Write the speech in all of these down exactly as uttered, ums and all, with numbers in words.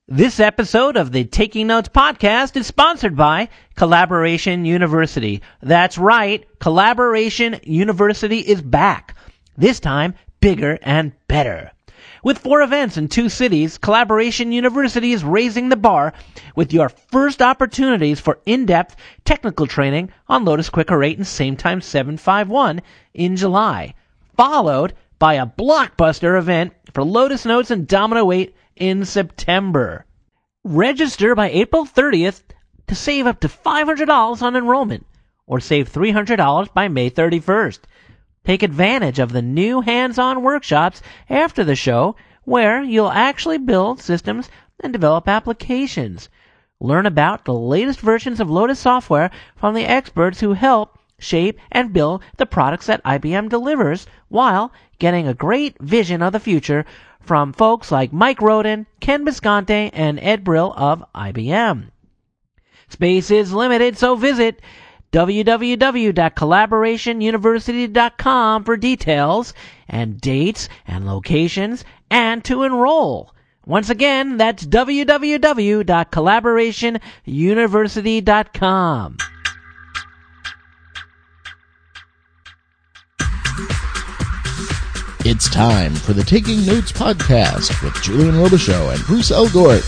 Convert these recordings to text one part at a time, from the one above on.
This episode of the Taking Notes podcast is sponsored by Collaboration University. That's right, Collaboration University is back. This time, bigger and better. With four events in two cities, Collaboration University is raising the bar with your first opportunities for in-depth technical training on Lotus Quicker eight and SameTime seven five one in July, followed by a blockbuster event for Lotus Notes and Domino eight in September. Register by April thirtieth to save up to five hundred dollars on enrollment, or save three hundred dollars by May thirty-first. Take advantage of the new hands-on workshops after the show, where you'll actually build systems and develop applications. Learn about the latest versions of Lotus software from the experts who help shape and build the products that I B M delivers, while getting a great vision of the future from folks like Mike Roden, Ken Bisconte, and Ed Brill of I B M. Space is limited, so visit w w w dot collaboration university dot com for details and dates and locations and to enroll. Once again, that's w w w dot collaboration university dot com. It's time for the Taking Notes podcast with Julian Robichaux and Bruce Elgort.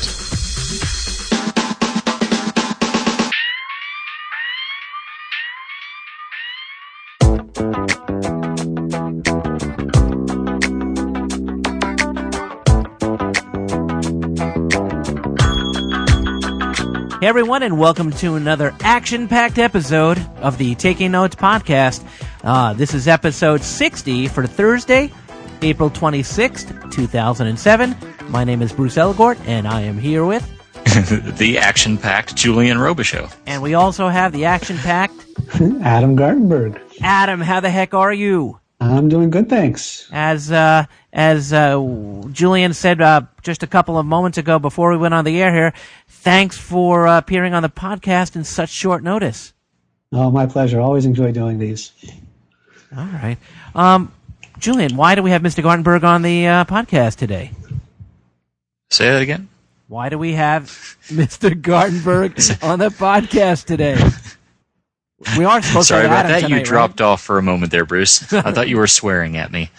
Hey everyone, and welcome to another action-packed episode of the Taking Notes podcast. Uh, this is episode sixty for Thursday, April twenty-sixth, two thousand seven. My name is Bruce Elgort, and I am here with... the action-packed Julian Robichaux. And we also have the action-packed... Adam Gartenberg. Adam, how the heck are you? I'm doing good, thanks. As uh, as uh, Julian said uh, just a couple of moments ago before we went on the air here, thanks for uh, appearing on the podcast in such short notice. Oh, my pleasure. Always enjoy doing these. All right. Um, Julian, why do we have Mister Gartenberg on the uh, podcast today? Say that again? Why do we have Mister Gartenberg on the podcast today? We aren't supposed Sorry to about Adam that. tonight, You dropped right? off for a moment there, Bruce. I thought you were swearing at me.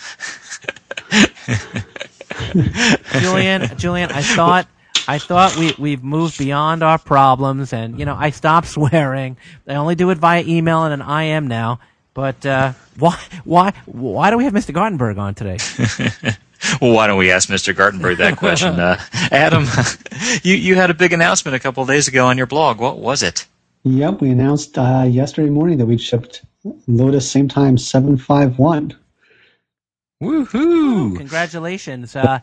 Julian, Julian, I thought I thought we we've moved beyond our problems, and you know I stopped swearing. I only do it via email and an I M now. But uh, why why why do we have Mister Gartenberg on today? Well, why don't we ask Mister Gartenberg that question? Uh, Adam, you you had a big announcement a couple of days ago on your blog. What was it? Yep, we announced uh, yesterday morning that we'd shipped Lotus SameTime seven five one. Woohoo! Congratulations! Uh,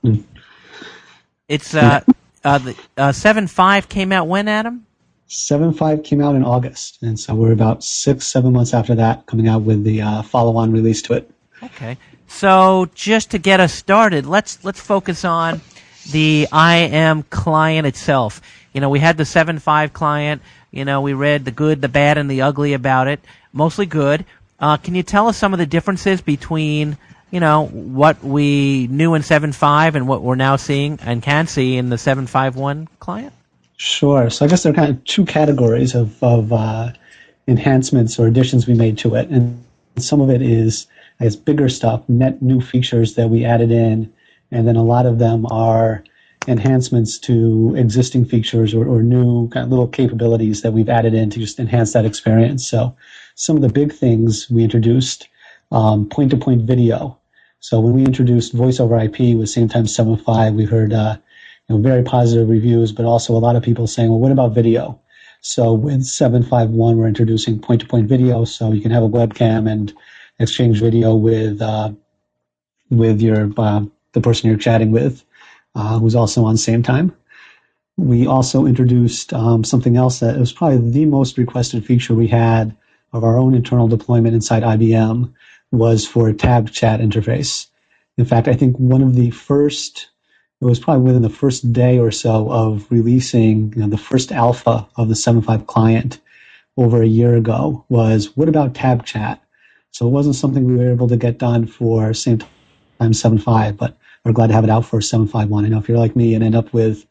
it's uh, uh, the uh, seven five came out when, Adam? seven five came out in August, and so we're about six, seven months after that, coming out with the uh, follow-on release to it. Okay, so just to get us started, let's let's focus on the I M client itself. You know, we had the seven five client. You know, we read the good, the bad, and the ugly about it. Mostly good. Uh, can you tell us some of the differences between, you know, what we knew in seven five and what we're now seeing and can see in the seven five one client? Sure. So I guess there are kind of two categories of, of uh, enhancements or additions we made to it. And some of it is, I guess, bigger stuff, net new features that we added in. And then a lot of them are enhancements to existing features or, or new kind of little capabilities that we've added in to just enhance that experience. So some of the big things we introduced, um, point-to-point video. So when we introduced voice over I P with SameTime seven five, we heard uh, you know, very positive reviews, but also a lot of people saying, well, what about video? So with seven five one, we're introducing point-to-point video, so you can have a webcam and exchange video with uh, with your uh, the person you're chatting with. Uh, who's also on SameTime. We also introduced um, something else that was probably the most requested feature we had of our own internal deployment inside I B M was for a tabbed chat interface. In fact, I think one of the first, it was probably within the first day or so of releasing you know, the first alpha of the seven five client over a year ago was, what about tabbed chat? So it wasn't something we were able to get done for SameTime seven five, but we're glad to have it out for seven five one. I know if you're like me and end up with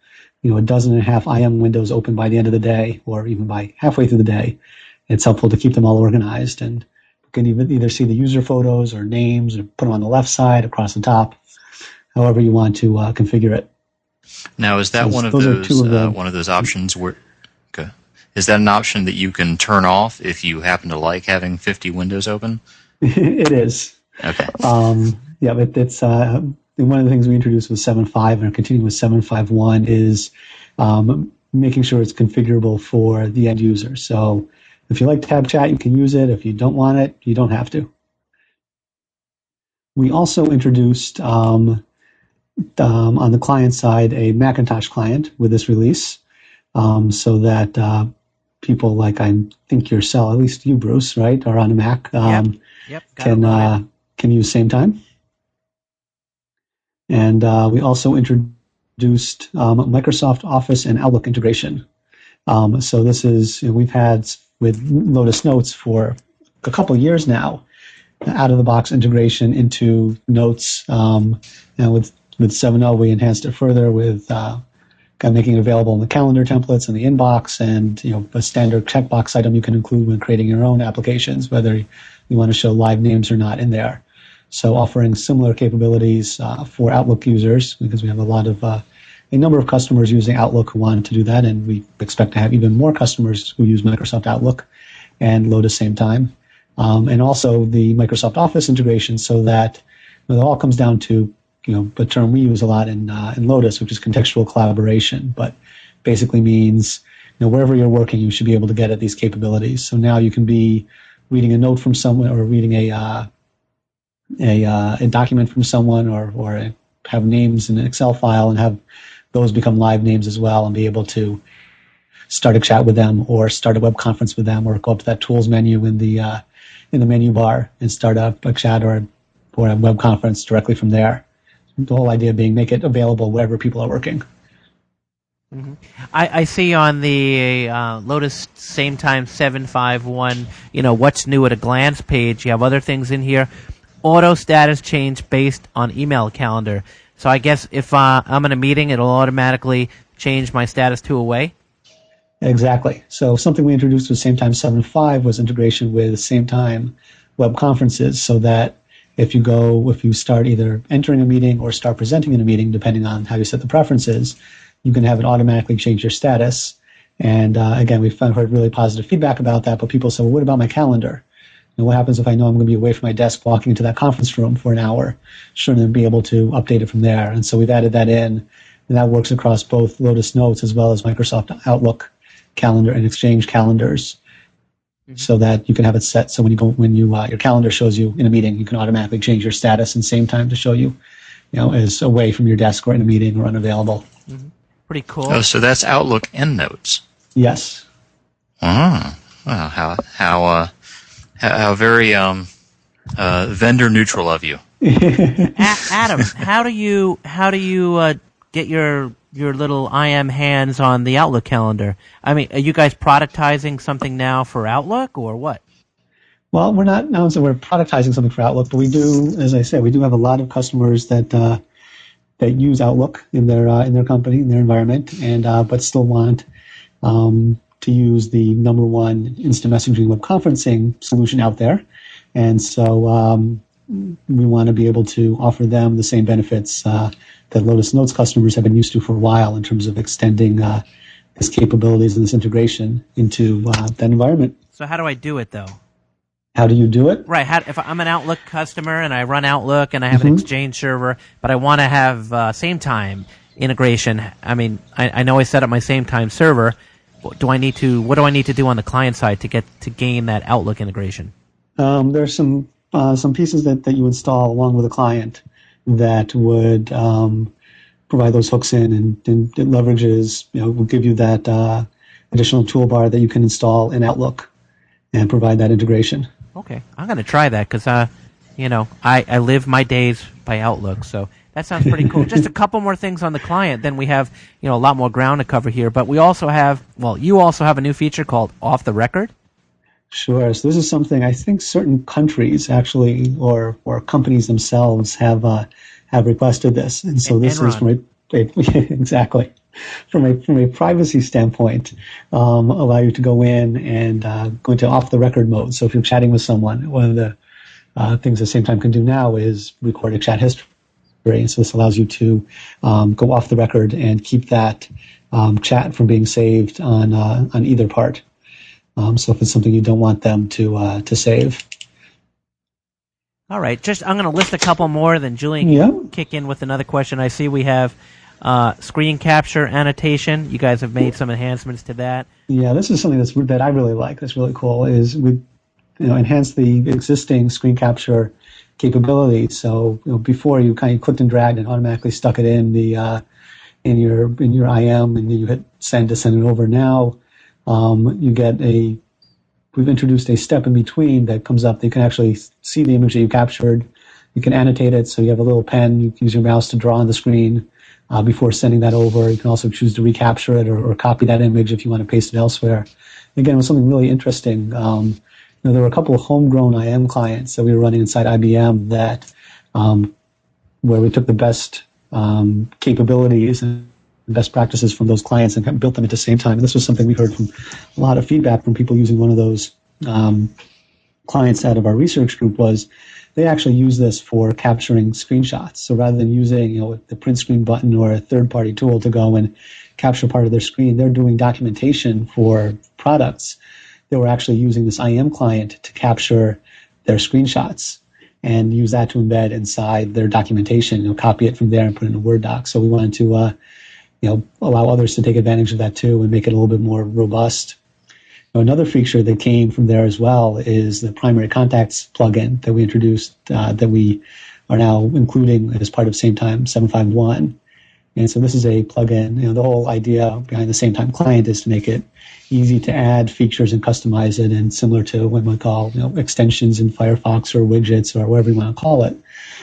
you know, a dozen and a half I M windows open by the end of the day, or even by halfway through the day, it's helpful to keep them all organized. And you can even either see the user photos or names, or put them on the left side, across the top, however you want to uh, configure it. Now, is that So one of those are those two of uh, the- one of those options where? Okay, is that an option that you can turn off if you happen to like having fifty windows open? It is. Okay. Um, yeah, but it's uh, one of the things we introduced with seven point five and are continuing with seven point five one is um, making sure it's configurable for the end user. So if you like Tab Chat, you can use it. If you don't want it, you don't have to. We also introduced um, um, on the client side a Macintosh client with this release, um, so that uh, people like I think yourself, at least you, Bruce, right, are on a Mac. Um, Yep. Yep. got can it uh, loaded. can use same time. And uh, we also introduced um, Microsoft Office and Outlook integration. Um, so this is, you know, we've had with Lotus Notes for a couple of years now, out-of-the-box integration into Notes. Um, and with, with seven point oh, we enhanced it further with uh, kind of making it available in the calendar templates and the inbox, and you know, a standard checkbox item you can include when creating your own applications, whether you want to show live names or not in there. So offering similar capabilities uh, for Outlook users, because we have a lot of uh, a number of customers using Outlook who wanted to do that, and we expect to have even more customers who use Microsoft Outlook and Lotus same time, um, and also the Microsoft Office integration, so that you know, it all comes down to, you know, a term we use a lot in uh, in Lotus, which is contextual collaboration, but basically means, you know, wherever you're working, you should be able to get at these capabilities. So now you can be reading a note from someone, or reading a uh, a, uh, a document from someone, or or a, have names in an Excel file and have those become live names as well, and be able to start a chat with them, or start a web conference with them, or go up to that tools menu in the uh, in the menu bar and start a, a chat or a, or a web conference directly from there. The whole idea being make it available wherever people are working. Mm-hmm. I, I see on the uh, Lotus Same Time seven five one, you know, what's new at a glance page. You have other things in here. Auto status change based on email calendar. So I guess if uh, I'm in a meeting, it'll automatically change my status to away? Exactly. So something we introduced with Same Time seven point five was integration with Same Time web conferences, so that if you go, if you start either entering a meeting or start presenting in a meeting, depending on how you set the preferences, you can have it automatically change your status. And uh, again, we've found, heard really positive feedback about that, but people say, well, what about my calendar? And what happens if I know I'm going to be away from my desk walking into that conference room for an hour? Shouldn't I be able to update it from there? And so we've added that in, and that works across both Lotus Notes as well as Microsoft Outlook calendar and Exchange calendars, mm-hmm. so that you can have it set so when you go, when you uh, your calendar shows you in a meeting, you can automatically change your status and Same Time to show you, you know, as away from your desk or in a meeting or unavailable. Mm-hmm. Pretty cool. Oh, so that's Outlook and Notes. Yes. Ah, wow, how how uh, how, how very um, uh, vendor neutral of you. A- Adam, how do you how do you uh, get your your little I M hands on the Outlook calendar? I mean, are you guys productizing something now for Outlook, or what? Well, we're not now so we're productizing something for Outlook, but we do, as I said, we do have a lot of customers that uh, that use Outlook in their uh, in their company, in their environment, and uh, but still want um, to use the number one instant messaging web conferencing solution out there, and so um, we want to be able to offer them the same benefits uh, that Lotus Notes customers have been used to for a while in terms of extending uh, this capabilities and this integration into uh, that environment. So how do I do it, though? How do you do it? Right. How, if I'm an Outlook customer and I run Outlook and I have mm-hmm. an Exchange server, but I want to have uh, Same Time integration, I mean, I, I know I set up my Same Time server. Do I need to? What do I need to do on the client side to get to gain that Outlook integration? Um, there's some uh, some pieces that, that you install along with a client that would um, provide those hooks in, and, and it leverages, you know, will give you that uh, additional toolbar that you can install in Outlook and provide that integration. Okay, I'm going to try that because, uh, you know, I, I live my days by Outlook, so that sounds pretty cool. Just a couple more things on the client, then we have, you know, a lot more ground to cover here. But we also have, well, you also have a new feature called Off the Record. Sure. So this is something I think certain countries actually, or or companies themselves have uh, have requested this, and so and this Enron. is from a, a exactly. from a from a privacy standpoint, um, allow you to go in and uh, go into off the record mode. So if you're chatting with someone, one of the uh, things the SameTime can do now is record a chat history. And so this allows you to um, go off the record and keep that um, chat from being saved on uh, on either part. Um, so if it's something you don't want them to uh, to save. All right, just I'm going to list a couple more, then Julian yeah. can kick in with another question. I see we have uh, screen capture annotation. You guys have made some enhancements to that. Yeah, this is something that's that I really like. That's really cool. Is we, you know, enhance the existing screen capture capability. So you know, before you kind of clicked and dragged and automatically stuck it in the uh, in your in your I M, and then you hit send to send it over. Now um, you get a we've introduced a step in between that comes up. That you can actually see the image that you captured. You can annotate it, so you have a little pen. You can use your mouse to draw on the screen uh, before sending that over. You can also choose to recapture it or, or copy that image if you want to paste it elsewhere. Again, it was something really interesting. Um, you know, there were a couple of homegrown I M clients that we were running inside I B M that um, where we took the best um, capabilities and best practices from those clients and kind of built them at the same time. And this was something we heard from a lot of feedback from people using one of those um, clients out of our research group was they actually use this for capturing screenshots. So rather than using, you know, the print screen button or a third-party tool to go and capture part of their screen, they're doing documentation for products. They were actually using this I M client to capture their screenshots and use that to embed inside their documentation, you know, copy it from there and put it in a Word doc. So we wanted to, uh, you know, allow others to take advantage of that too and make it a little bit more robust. Now, another feature that came from there as well is the primary contacts plugin that we introduced uh, that we are now including as part of SameTime seven five one. And so this is a plugin. You know, the whole idea behind the SameTime client is to make it easy to add features and customize it, and similar to what we call, you know, extensions in Firefox or widgets or whatever you want to call it.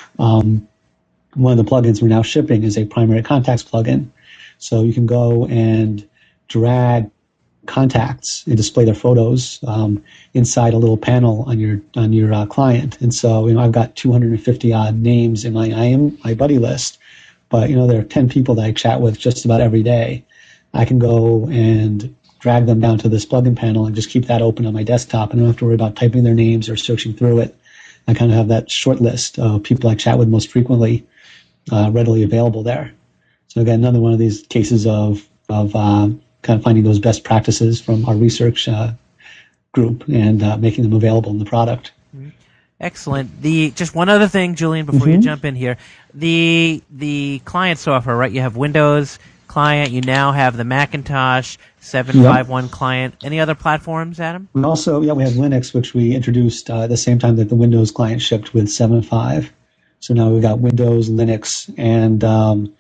Um, one of the plugins we're now shipping is a primary contacts plugin. So you can go and drag contacts and display their photos um, inside a little panel on your on your uh, client. And so, you know, I've got two hundred fifty odd names in my I M my buddy list, but you know, there are ten people that I chat with just about every day. I can go and drag them down to this plugin panel and just keep that open on my desktop, and I don't have to worry about typing their names or searching through it. I kind of have that short list of people I chat with most frequently uh, readily available there. So again, another one of these cases of of uh, kind of finding those best practices from our research uh, group and uh, making them available in the product. Excellent. The just one other thing, Julian, before mm-hmm. you jump in here, the the client software, right? You have Windows client. You now have the Macintosh seven five one yep. client. Any other platforms, Adam? We also, yeah, we have Linux, which we introduced uh, at the same time that the Windows client shipped with seven point five. So now we've got Windows, Linux, and um,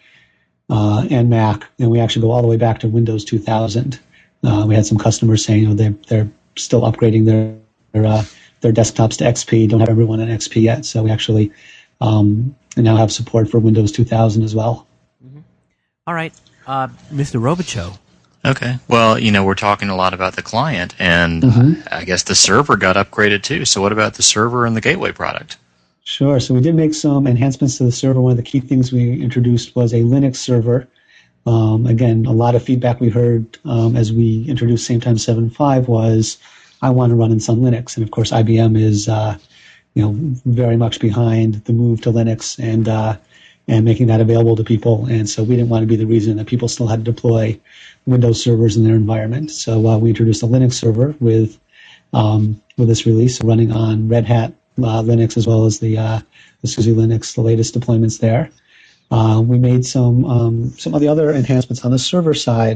Uh, and Mac, and we actually go all the way back to Windows two thousand. Uh, we had some customers saying, you know, they're they're still upgrading their their, uh, their desktops to X P. Don't have everyone on X P yet, so we actually um, now have support for Windows two thousand as well. Mm-hmm. All right, uh, Mister Robichaux. Okay. Well, you know, we're talking a lot about the client, and mm-hmm. uh, I guess the server got upgraded too. So what about the server and the gateway product? Sure. So we did make some enhancements to the server. One of the key things we introduced was a Linux server. Um, again, a lot of feedback we heard um, as we introduced SameTime seven point five was, I want to run in Sun Linux. And of course, I B M is, uh, you know, very much behind the move to Linux and uh, and making that available to people. And so we didn't want to be the reason that people still had to deploy Windows servers in their environment. So uh, we introduced a Linux server with um, with this release running on Red Hat Uh, Linux, as well as the uh, the SUSE Linux, the latest deployments there. Uh, we made some um, some of the other enhancements on the server side.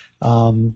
Um,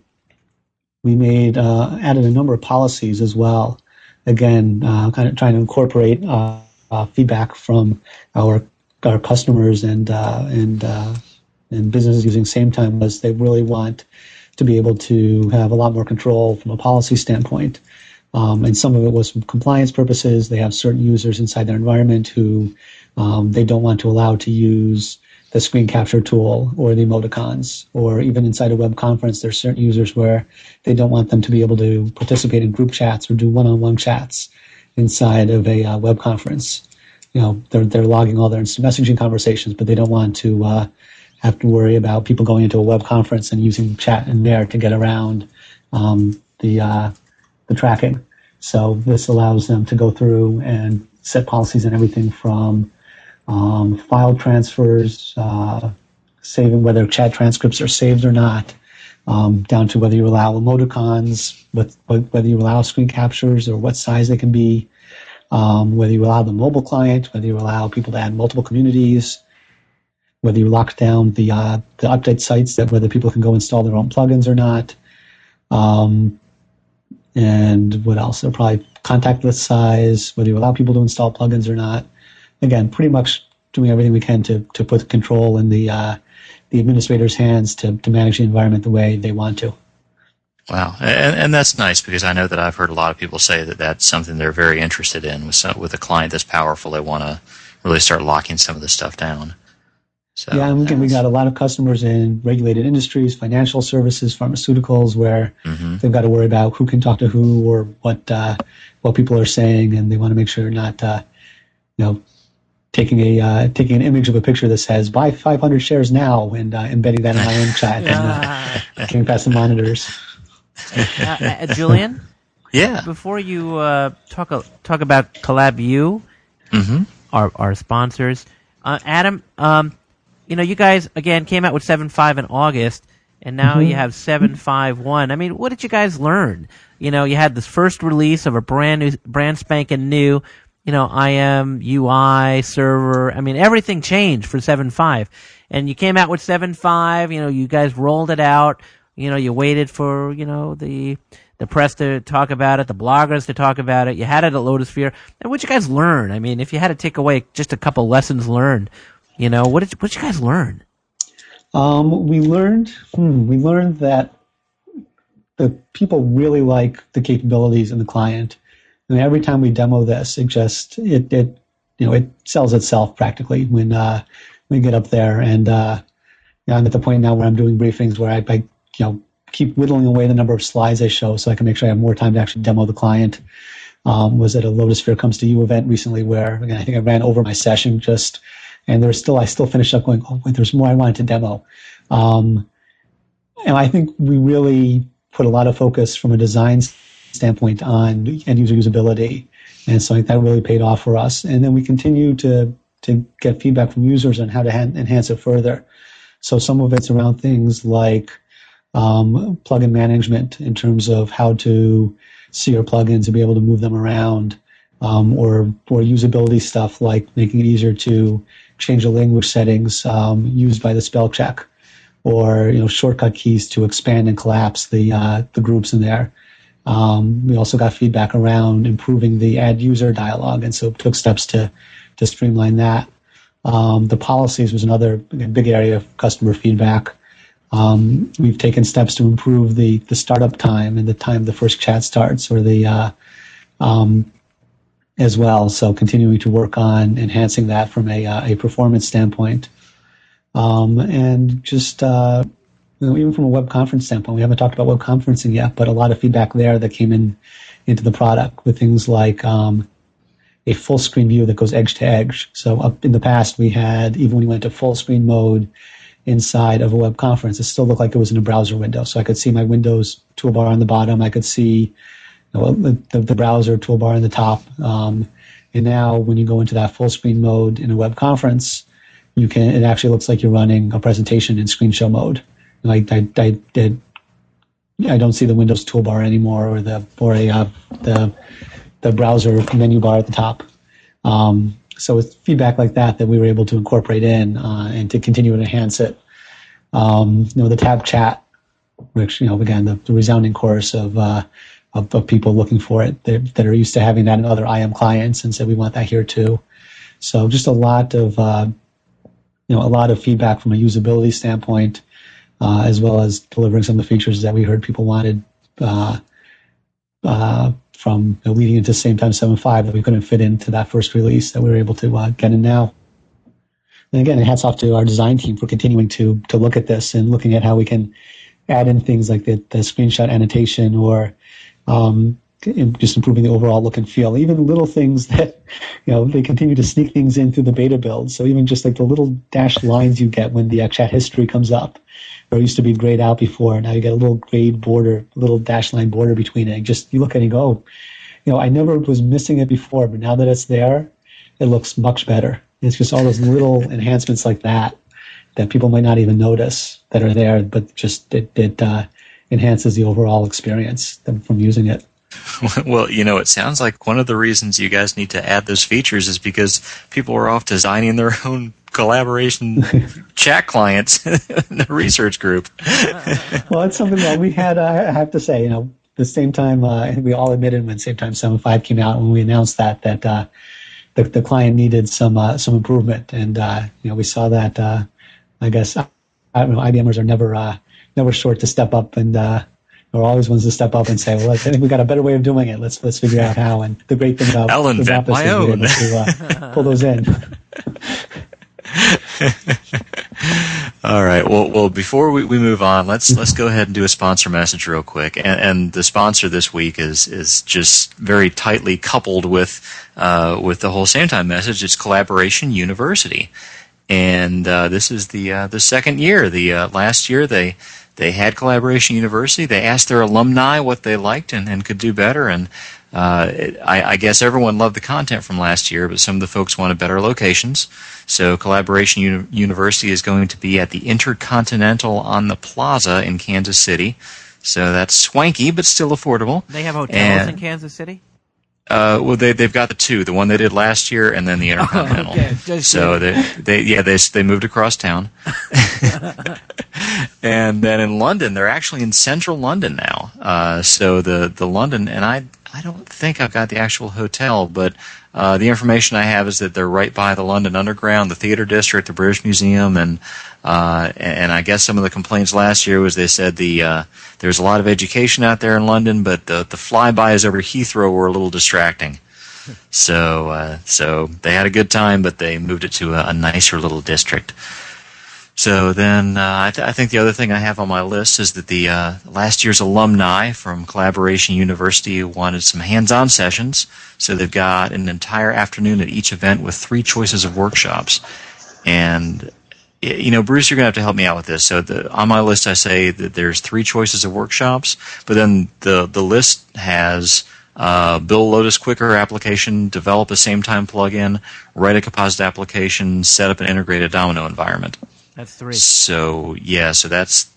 we made uh, added a number of policies as well. Again, uh, kind of trying to incorporate uh, uh, feedback from our our customers and uh, and uh, and businesses using SameTime, was they really want to be able to have a lot more control from a policy standpoint. Um, and some of it was from compliance purposes. They have certain users inside their environment who um, they don't want to allow to use the screen capture tool or the emoticons, or even inside a web conference, there's certain users where they don't want them to be able to participate in group chats or do one-on-one chats inside of a uh, web conference. You know, they're they're logging all their instant messaging conversations, but they don't want to uh, have to worry about people going into a web conference and using chat in there to get around um, the uh, the tracking. So this allows them to go through and set policies and everything from um, file transfers, uh, saving whether chat transcripts are saved or not, um, down to whether you allow emoticons, whether you allow screen captures or what size they can be, um, whether you allow the mobile client, whether you allow people to add multiple communities, whether you lock down the uh, the update sites, that whether people can go install their own plugins or not. Um, and what else? They'll probably contact list size, whether you allow people to install plugins or not. Again, pretty much doing everything we can to to put control in the uh, the administrator's hands to to manage the environment the way they want to. Wow, and, and that's nice, because I know that I've heard a lot of people say that that's something they're very interested in. With some, with a client that's powerful, they want to really start locking some of this stuff down. So, yeah, and again, we got a lot of customers in regulated industries, financial services, pharmaceuticals, where mm-hmm. they've got to worry about who can talk to who or what uh, what people are saying, and they want to make sure not, uh, you know, taking a uh, taking an image of a picture that says "buy five hundred shares now" and uh, embedding that in my own chat yeah. and uh, getting past the monitors. Uh, uh, Julian, yeah. Before you uh, talk uh, talk about CollabView, mm-hmm. our our sponsors, uh, Adam. Um, You know, you guys, again, came out with seven point five in August, and now mm-hmm. you have seven point five one. I mean, what did you guys learn? You know, you had this first release of a brand new, brand spanking new, you know, I M, U I, server. I mean, everything changed for seven point five. And you came out with seven point five, you know, you guys rolled it out. You know, you waited for, you know, the the press to talk about it, the bloggers to talk about it. You had it at Lotusphere. And what did you guys learn? I mean, if you had to take away just a couple lessons learned, you know, what did what did you guys learn? Um, we learned hmm, we learned that the people really like the capabilities in the client, and every time we demo this, it just it it you know it sells itself practically when uh, we get up there. And uh, you know, I'm at the point now where I'm doing briefings where I, I you know keep whittling away the number of slides I show so I can make sure I have more time to actually demo the client. Um, was at a Lotusphere Comes to You event recently where again I think I ran over my session just. And there's still, I still finished up going, oh, wait, there's more I wanted to demo. Um, and I think we really put a lot of focus from a design standpoint on end user usability. And so I think that really paid off for us. And then we continue to, to get feedback from users on how to ha- enhance it further. So some of it's around things like um, plugin management in terms of how to see your plugins and be able to move them around. Um, or, or usability stuff like making it easier to change the language settings um, used by the spell check, or you know shortcut keys to expand and collapse the uh, the groups in there. Um, we also got feedback around improving the add user dialog, and so took steps to to streamline that. Um, the policies was another big area of customer feedback. Um, we've taken steps to improve the the startup time and the time the first chat starts, or the uh, um, as well. So continuing to work on enhancing that from a uh, a performance standpoint, um, and just uh, you know, even from a web conference standpoint, we haven't talked about web conferencing yet, but a lot of feedback there that came in into the product with things like um, a full screen view that goes edge to edge. So up in the past, we had even when you went to full screen mode inside of a web conference, it still looked like it was in a browser window. So I could see my Windows toolbar on the bottom. I could see Well, the, the browser toolbar on the top, um, and now when you go into that full screen mode in a web conference, you can. It actually looks like you're running a presentation in screen show mode. Like I, I, did, I don't see the Windows toolbar anymore, or the or a uh, the the browser menu bar at the top. Um, so it's feedback like that that we were able to incorporate in uh, and to continue to enhance it. Um, you know, the tab chat, which you know again the, the resounding chorus of. Uh, Of, of people looking for it that, that are used to having that in other I M clients, and said we want that here too. So just a lot of uh, you know a lot of feedback from a usability standpoint, uh, as well as delivering some of the features that we heard people wanted uh, uh, from you know, leading into same time seven point five that we couldn't fit into that first release that we were able to uh, get in now. And again, hats off to our design team for continuing to to look at this and looking at how we can add in things like the, the screenshot annotation or Um, just improving the overall look and feel. Even little things that, you know, they continue to sneak things in through the beta build. So even just like the little dashed lines you get when the uh, chat history comes up, where it used to be grayed out before, now you get a little grayed border, little dash line border between it. Just you look at it and go, oh, you know, I never was missing it before, but now that it's there, it looks much better. It's just all those little enhancements like that that people might not even notice that are there, but just it, it uh, enhances the overall experience from using it. Well, you know, it sounds like one of the reasons you guys need to add those features is because people are off designing their own collaboration chat clients in the research group. Well, it's something that we had, uh, I have to say, you know, the same time, uh, we all admitted when same time seven point five came out, when we announced that, that uh, the, the client needed some uh, some improvement. And, uh, you know, we saw that, uh, I guess, I don't know, IBMers are never, uh, never short to step up and, uh, We're always ones to step up and say, well, I think we got a better way of doing it. Let's let's figure out how. And the great thing about I'll invent my own. is to uh, pull those in. All right. Well, well, before we, we move on, let's let's go ahead and do a sponsor message real quick. And, and the sponsor this week is is just very tightly coupled with uh, with the whole same time message. It's Collaboration University, and uh, this is the uh, the second year. The uh, last year they. They had Collaboration University. They asked their alumni what they liked and, and could do better. And uh, it, I, I guess everyone loved the content from last year, but some of the folks wanted better locations. So Collaboration Uni- University is going to be at the Intercontinental on the Plaza in Kansas City. So that's swanky, but still affordable. They have hotels and, in Kansas City? Uh, well, they they've got the two, the one they did last year, and then the Intercontinental. Oh, okay. Just so they they yeah they they moved across town, and then in London, they're actually in central London now. Uh, so the the London, and I I don't think I've got the actual hotel, but uh, the information I have is that they're right by the London Underground, the Theatre District, the British Museum, and uh, and I guess some of the complaints last year was they said the uh, there's a lot of education out there in London, but the the flybys over Heathrow were a little distracting. So uh, so they had a good time, but they moved it to a, a nicer little district. So then uh, I, th- I think the other thing I have on my list is that the uh, last year's alumni from Collaboration University wanted some hands-on sessions. So they've got an entire afternoon at each event with three choices of workshops. And, you know, Bruce, you're going to have to help me out with this. So the, on my list I say that there's three choices of workshops, but then the, the list has uh, build Lotus Quicker application, develop a same-time plugin, write a composite application, set up an integrated Domino environment. That's three. So yeah, so that's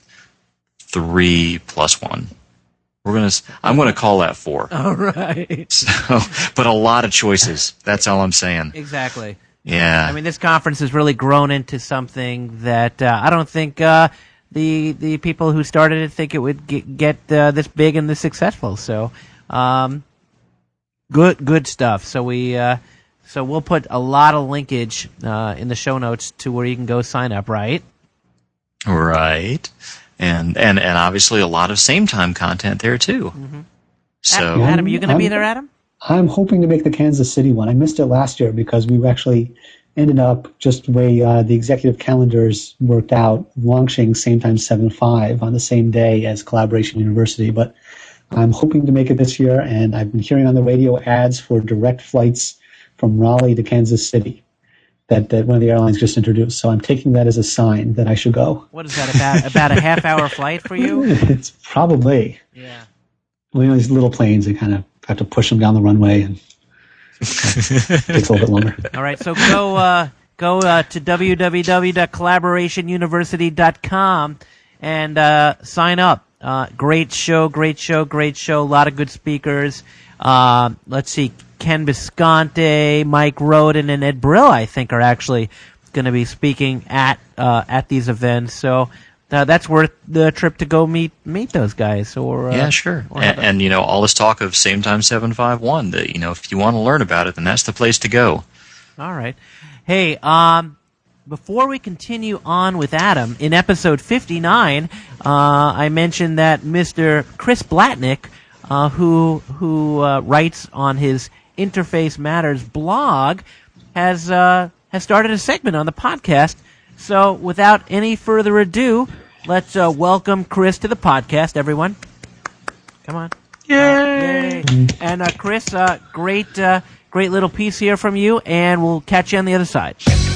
three plus one. We're gonna. I'm gonna call that four. All right. So, but a lot of choices. That's all I'm saying. Exactly. Yeah. I mean, this conference has really grown into something that uh, I don't think uh, the the people who started it think it would get, get uh, this big and this successful. So, um, good good stuff. So we. Uh, So we'll put a lot of linkage uh, in the show notes to where you can go sign up, right? Right. And and, and obviously a lot of same-time content there, too. Mm-hmm. So, Adam, Adam, are you going to be I'm, there, Adam? I'm hoping to make the Kansas City one. I missed it last year because we actually ended up just the way uh, the executive calendars worked out, launching same time seven point five on the same day as Collaboration University. But I'm hoping to make it this year, and I've been hearing on the radio ads for direct flights from Raleigh to Kansas City that, that one of the airlines just introduced. So I'm taking that as a sign that I should go. What is that, about about a half-hour flight for you? It's probably. Yeah. Well, you know, these little planes, you kind of have to push them down the runway, and it takes a little bit longer. All right, so go uh, go uh, to w w w dot collaboration university dot com and uh, sign up. Uh, great show, great show, great show. A lot of good speakers. Uh, let's see. Ken Bisconte, Mike Roden, and Ed Brill, I think, are actually going to be speaking at uh, at these events. So uh, that's worth the trip to go meet meet those guys. Or uh, yeah, sure. Or and, and you know, all this talk of same time seven five one. That you know, if you want to learn about it, then that's the place to go. All right. Hey, um, before we continue on with Adam, in episode fifty-nine, uh, I mentioned that Mister Chris Blatnick, uh, who who uh, writes on his Interface Matters blog, has uh, has started a segment on the podcast. So without any further ado, let's uh, welcome Chris to the podcast, everyone. Come on. Yay! And uh, Chris, uh, great, uh, great little piece here from you, and we'll catch you on the other side.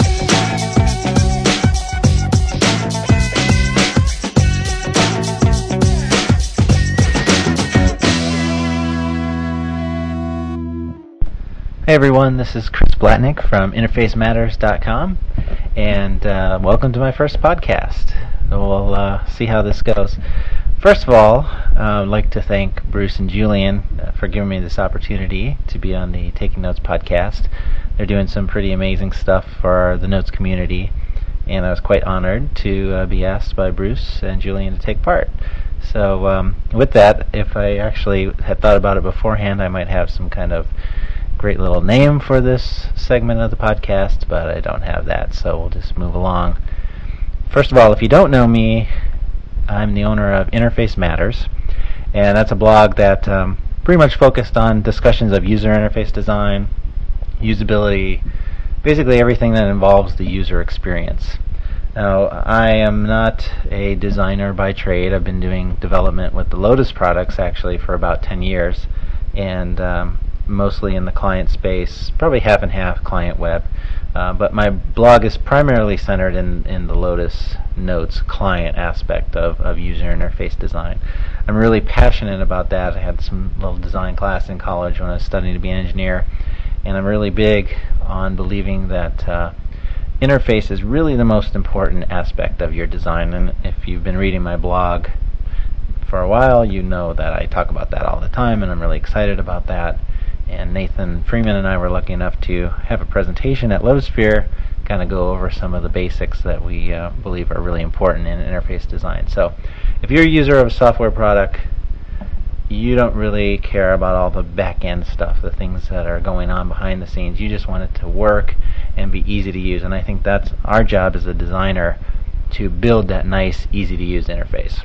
Hey everyone, this is Chris Blatnick from Interface Matters dot com, and uh, welcome to my first podcast. We'll uh, see how this goes. First of all, uh, I'd like to thank Bruce and Julian uh, for giving me this opportunity to be on the Taking Notes podcast. They're doing some pretty amazing stuff for the Notes community, and I was quite honored to uh, be asked by Bruce and Julian to take part. So um, with that, if I actually had thought about it beforehand, I might have some kind of great little name for this segment of the podcast, but I don't have that, so we'll just move along. First of all, if you don't know me, I'm the owner of Interface Matters, and that's a blog that um, pretty much focused on discussions of user interface design, usability, basically everything that involves the user experience. Now, I am not a designer by trade. I've been doing development with the Lotus products actually for about ten years, and um, mostly in the client space, probably half and half client web. Uh, but my blog is primarily centered in, in the Lotus Notes client aspect of, of user interface design. I'm really passionate about that. I had some little design class in college when I was studying to be an engineer, and I'm really big on believing that uh, interface is really the most important aspect of your design. And if you've been reading my blog for a while, you know that I talk about that all the time, and I'm really excited about that. And Nathan Freeman and I were lucky enough to have a presentation at Lotusphere, kind of go over some of the basics that we uh, believe are really important in interface design. So if you're a user of a software product, you don't really care about all the back-end stuff, the things that are going on behind the scenes. You just want it to work and be easy to use. And I think that's our job as a designer, to build that nice, easy-to-use interface.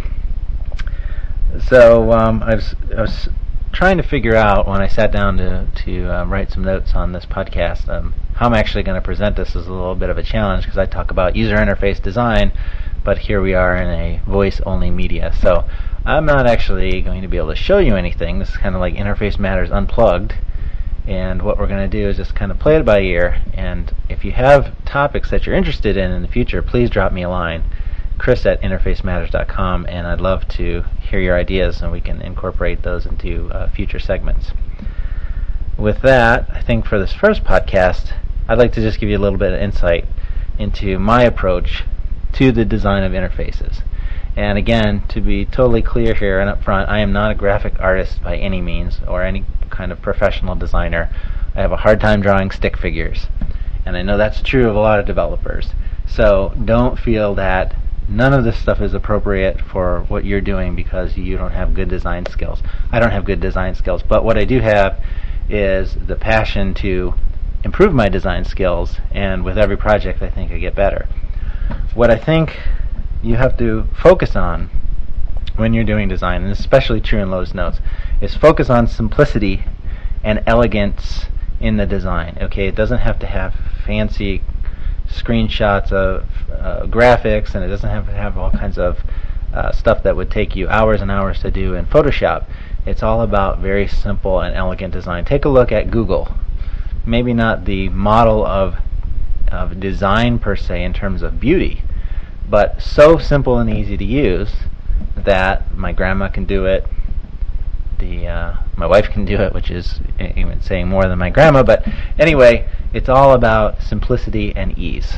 So um, I was... I was trying to figure out when I sat down to to um, write some notes on this podcast, um, how I'm actually going to present this is a little bit of a challenge, because I talk about user interface design, but here we are in a voice-only media. So I'm not actually going to be able to show you anything. This is kind of like Interface Matters Unplugged, and what we're going to do is just kind of play it by ear. And if you have topics that you're interested in in the future, please drop me a line, Chris at Interface Matters dot com, and I'd love to hear your ideas, and we can incorporate those into uh, future segments. With that, I think for this first podcast, I'd like to just give you a little bit of insight into my approach to the design of interfaces. And again, to be totally clear here and up front, I am not a graphic artist by any means, or any kind of professional designer. I have a hard time drawing stick figures, and I know that's true of a lot of developers. So don't feel that none of this stuff is appropriate for what you're doing because you don't have good design skills. I don't have good design skills, but what I do have is the passion to improve my design skills, and with every project I think I get better. What I think you have to focus on when you're doing design, and especially true in Lotus Notes, is focus on simplicity and elegance in the design. Okay, it doesn't have to have fancy screenshots of uh, graphics, and it doesn't have to have all kinds of uh, stuff that would take you hours and hours to do in Photoshop. It's all about very simple and elegant design. Take a look at Google. Maybe not the model of of design per se in terms of beauty, but so simple and easy to use that my grandma can do it, the uh, my wife can do it, which is even saying more than my grandma, but anyway, it's all about simplicity and ease.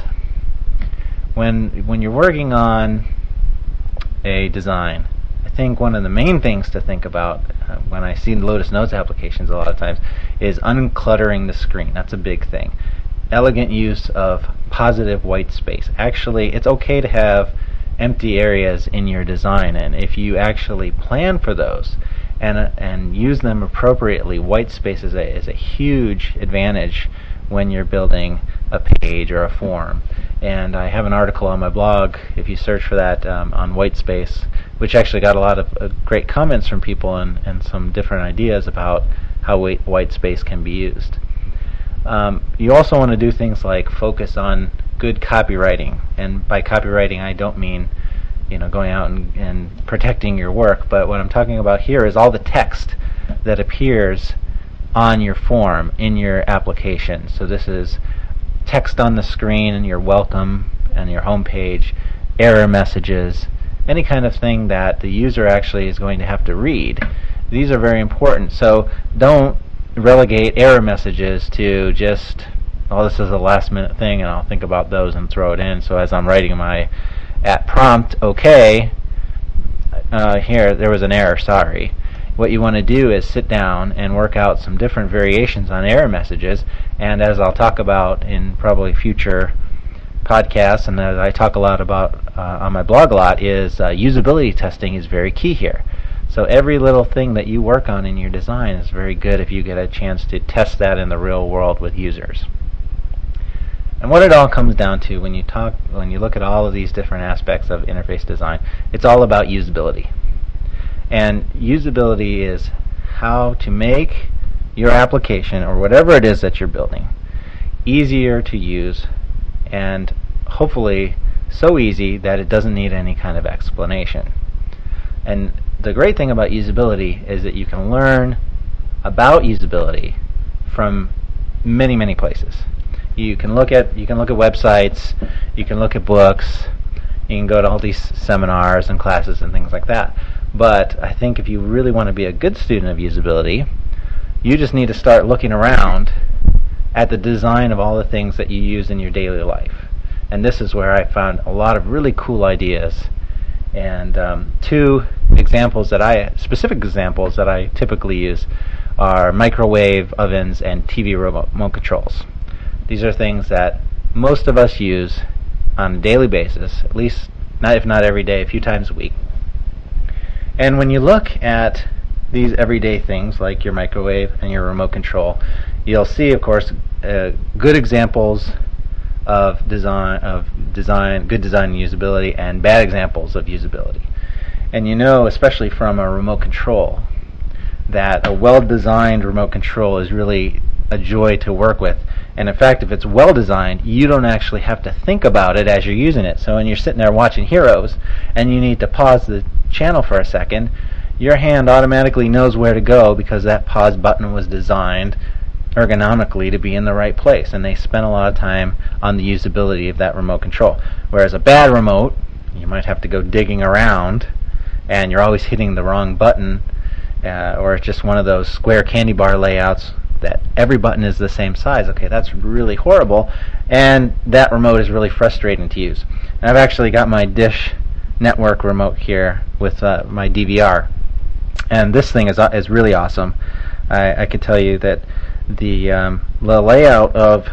When when you're working on a design, I think one of the main things to think about uh, when I see Lotus Notes applications a lot of times is uncluttering the screen. That's a big thing. Elegant use of positive white space. Actually, it's okay to have empty areas in your design, and if you actually plan for those and uh, and use them appropriately, white space is a, is a huge advantage when you're building a page or a form. And I have an article on my blog, if you search for that, um, on white space, which actually got a lot of uh, great comments from people and, and some different ideas about how white, white space can be used. Um, you also want to do things like focus on good copywriting, and by copywriting I don't mean you know going out and, and protecting your work, but what I'm talking about here is all the text that appears on your form in your application. So this is text on the screen and your welcome and your home page, error messages, any kind of thing that the user actually is going to have to read. These are very important. So don't relegate error messages to just, oh, this is a last minute thing and I'll think about those and throw it in. So as I'm writing my at prompt OK, uh, here there was an error, sorry. What you want to do is sit down and work out some different variations on error messages, and as I'll talk about in probably future podcasts, and as I talk a lot about uh, on my blog a lot, is uh, usability testing is very key here. So every little thing that you work on in your design is very good if you get a chance to test that in the real world with users. And what it all comes down to when you talk, when you look at all of these different aspects of interface design, it's all about usability. And usability is how to make your application, or whatever it is that you're building, easier to use, and hopefully so easy that it doesn't need any kind of explanation. And the great thing about usability is that you can learn about usability from many, many places. You can look at you can look at websites, you can look at books, you can go to all these seminars and classes and things like that. But I think if you really want to be a good student of usability, you just need to start looking around at the design of all the things that you use in your daily life. And this is where I found a lot of really cool ideas. And um, two examples that I, specific examples that I typically use are microwave ovens and T V remote, remote controls. These are things that most of us use on a daily basis, at least, not if not every day, a few times a week. And when you look at these everyday things like your microwave and your remote control, you'll see, of course, uh, good examples of design, of design, good design and usability, and bad examples of usability. And you know, especially from a remote control, that a well-designed remote control is really a joy to work with. And in fact, if it's well-designed, you don't actually have to think about it as you're using it. So when you're sitting there watching Heroes and you need to pause the channel for a second, your hand automatically knows where to go because that pause button was designed ergonomically to be in the right place, and they spent a lot of time on the usability of that remote control. Whereas a bad remote, you might have to go digging around and you're always hitting the wrong button, uh, or it's just one of those square candy bar layouts that every button is the same size. Okay, that's really horrible, and that remote is really frustrating to use. And I've actually got my Dish Network remote here with uh, my D V R, and this thing is uh, is really awesome. I, I can tell you that the um, the layout of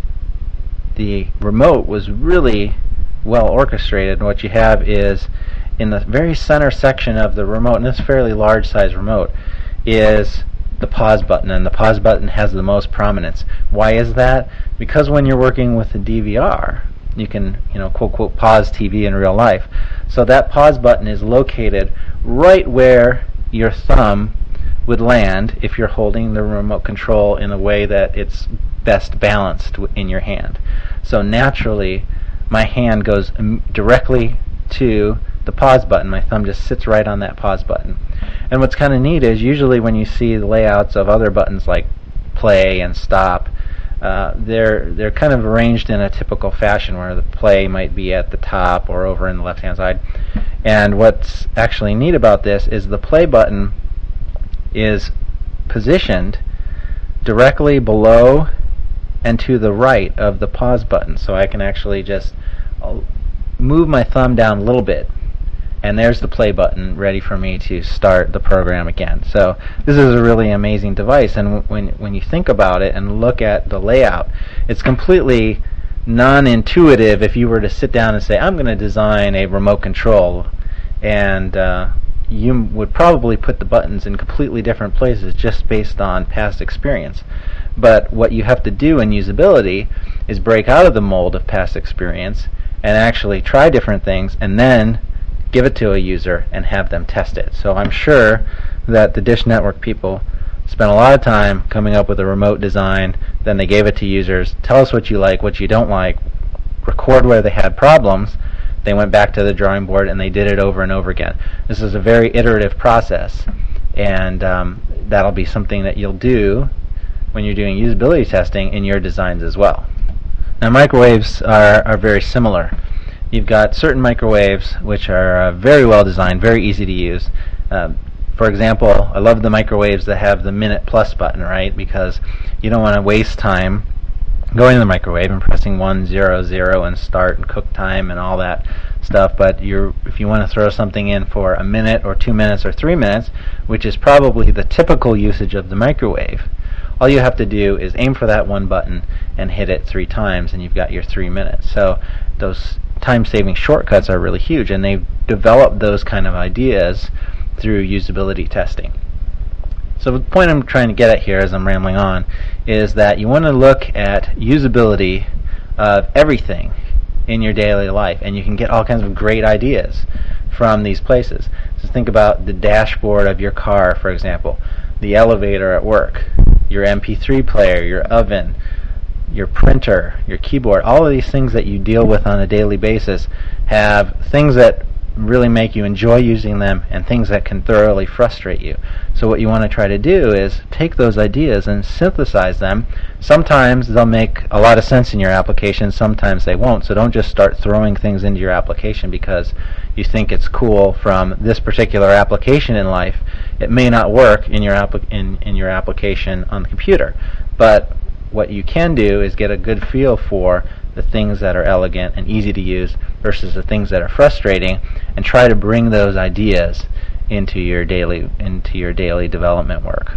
the remote was really well orchestrated. And what you have is in the very center section of the remote, and this fairly large size remote, is the pause button, and the pause button has the most prominence. Why is that? Because when you're working with the D V R, you can, you know, quote, quote, pause T V in real life. So that pause button is located right where your thumb would land if you're holding the remote control in a way that it's best balanced in your hand. So naturally, my hand goes directly to the pause button. My thumb just sits right on that pause button. And what's kind of neat is usually when you see the layouts of other buttons like play and stop, uh, they're they're kind of arranged in a typical fashion where the play might be at the top or over in the left-hand side. And what's actually neat about this is the play button is positioned directly below and to the right of the pause button. So I can actually just move my thumb down a little bit, and there's the play button ready for me to start the program again. So this is a really amazing device, and when when you think about it and look at the layout, it's completely non-intuitive if you were to sit down and say, I'm going to design a remote control, and uh, you would probably put the buttons in completely different places just based on past experience. But what you have to do in usability is break out of the mold of past experience and actually try different things and then give it to a user and have them test it. So I'm sure that the Dish Network people spent a lot of time coming up with a remote design, then they gave it to users, tell us what you like, what you don't like, record where they had problems, they went back to the drawing board and they did it over and over again. This is a very iterative process, and um, that'll be something that you'll do when you're doing usability testing in your designs as well. Now, microwaves are, are very similar. You've got certain microwaves which are uh, very well designed, very easy to use. Um, for example, I love the microwaves that have the minute plus button, right? Because you don't want to waste time going to the microwave and pressing one, zero, zero, and start and cook time and all that stuff. But you're, if you want to throw something in for a minute or two minutes or three minutes, which is probably the typical usage of the microwave, all you have to do is aim for that one button and hit it three times, and you've got your three minutes. So those time-saving shortcuts are really huge, and they've developed those kind of ideas through usability testing. So the point I'm trying to get at here as I'm rambling on is that you want to look at usability of everything in your daily life, and you can get all kinds of great ideas from these places. So think about the dashboard of your car, for example, the elevator at work, your M P three player, your oven, your printer, your keyboard. All of these things that you deal with on a daily basis have things that really make you enjoy using them and things that can thoroughly frustrate you. So what you want to try to do is take those ideas and synthesize them. Sometimes they'll make a lot of sense in your application, sometimes they won't. So don't just start throwing things into your application because you think it's cool from this particular application in life. It may not work in your applic- in, in your application on the computer. But what you can do is get a good feel for the things that are elegant and easy to use versus the things that are frustrating, and try to bring those ideas into your daily into your daily development work.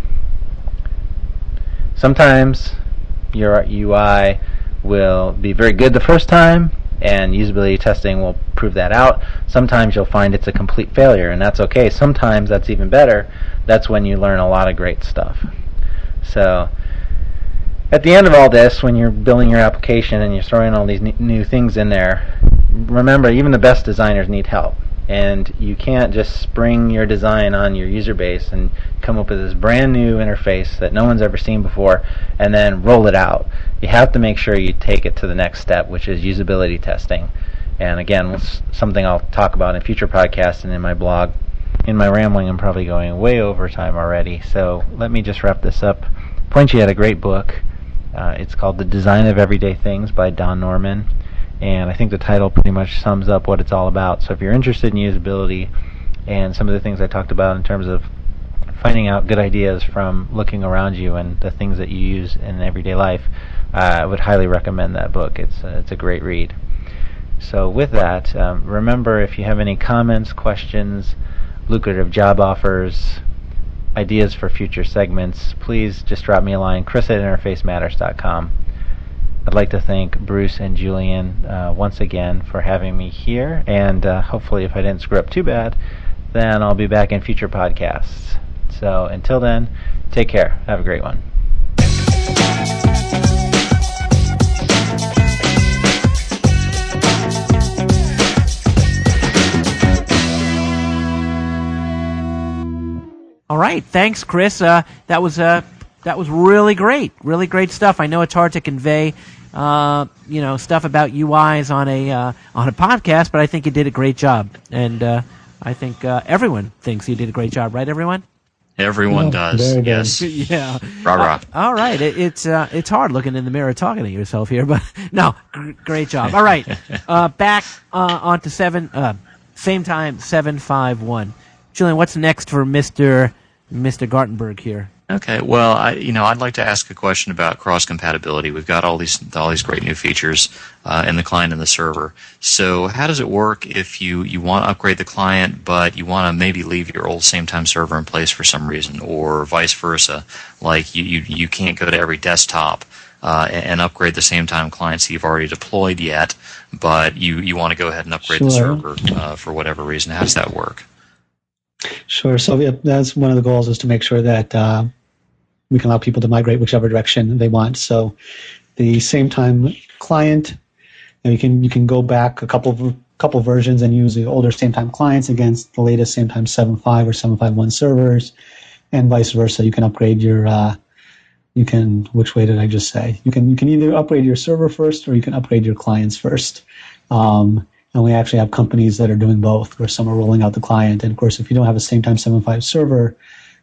Sometimes your U I will be very good the first time, and usability testing will prove that out. Sometimes you'll find it's a complete failure, and that's okay. Sometimes that's even better. That's when you learn a lot of great stuff. So at the end of all this, when you're building your application and you're throwing all these new things in there, remember, even the best designers need help. And you can't just spring your design on your user base and come up with this brand new interface that no one's ever seen before and then roll it out. You have to make sure you take it to the next step, which is usability testing. And again, something I'll talk about in future podcasts and in my blog. In my rambling, I'm probably going way over time already, so let me just wrap this up. Pointy had a great book. Uh, it's called The Design of Everyday Things by Don Norman, and I think the title pretty much sums up what it's all about. So if you're interested in usability and some of the things I talked about in terms of finding out good ideas from looking around you and the things that you use in everyday life, uh, I would highly recommend that book. It's uh, it's a great read. So with that, um, remember, if you have any comments, questions, lucrative job offers, ideas for future segments, please just drop me a line, Chris at interface matters dot com. I'd like to thank Bruce and Julian uh, once again for having me here, and uh, hopefully if I didn't screw up too bad, then I'll be back in future podcasts. So until then, take care. Have a great one. All right, thanks, Chris. Uh, that was uh, that was really great, really great stuff. I know it's hard to convey, uh, you know, stuff about U Is on a uh, on a podcast, but I think you did a great job, and uh, I think uh, everyone thinks you did a great job, right? Everyone. Everyone Oh, does. very good. Yes. Yeah. Rah rah. Uh, all right. It, it's uh, it's hard looking in the mirror talking to yourself here, but no, gr- great job. All right. Uh, back uh, on to seven. Uh, same time, seven five one. Julian, what's next for Mister Mister Gartenberg here? Okay, well, I, you know, I'd like to ask a question about cross-compatibility. We've got all these all these great new features uh, in the client and the server. So how does it work if you, you want to upgrade the client, but you want to maybe leave your old same-time server in place for some reason, or vice versa? Like you, you, you can't go to every desktop uh, and, and upgrade the same-time clients that you've already deployed yet, but you, you want to go ahead and upgrade Sure. the server uh, for whatever reason. How does that work? Sure. So yeah, that's one of the goals, is to make sure that uh, we can allow people to migrate whichever direction they want. So the same time client, you know, you can you can go back a couple of couple versions and use the older same time clients against the latest same time seven point five or seven point five one servers, and vice versa. You can upgrade your uh, you can which way did I just say? You can you can either upgrade your server first, or you can upgrade your clients first. Um, And we actually have companies that are doing both, where some are rolling out the client. And of course, if you don't have a same time seven point five server,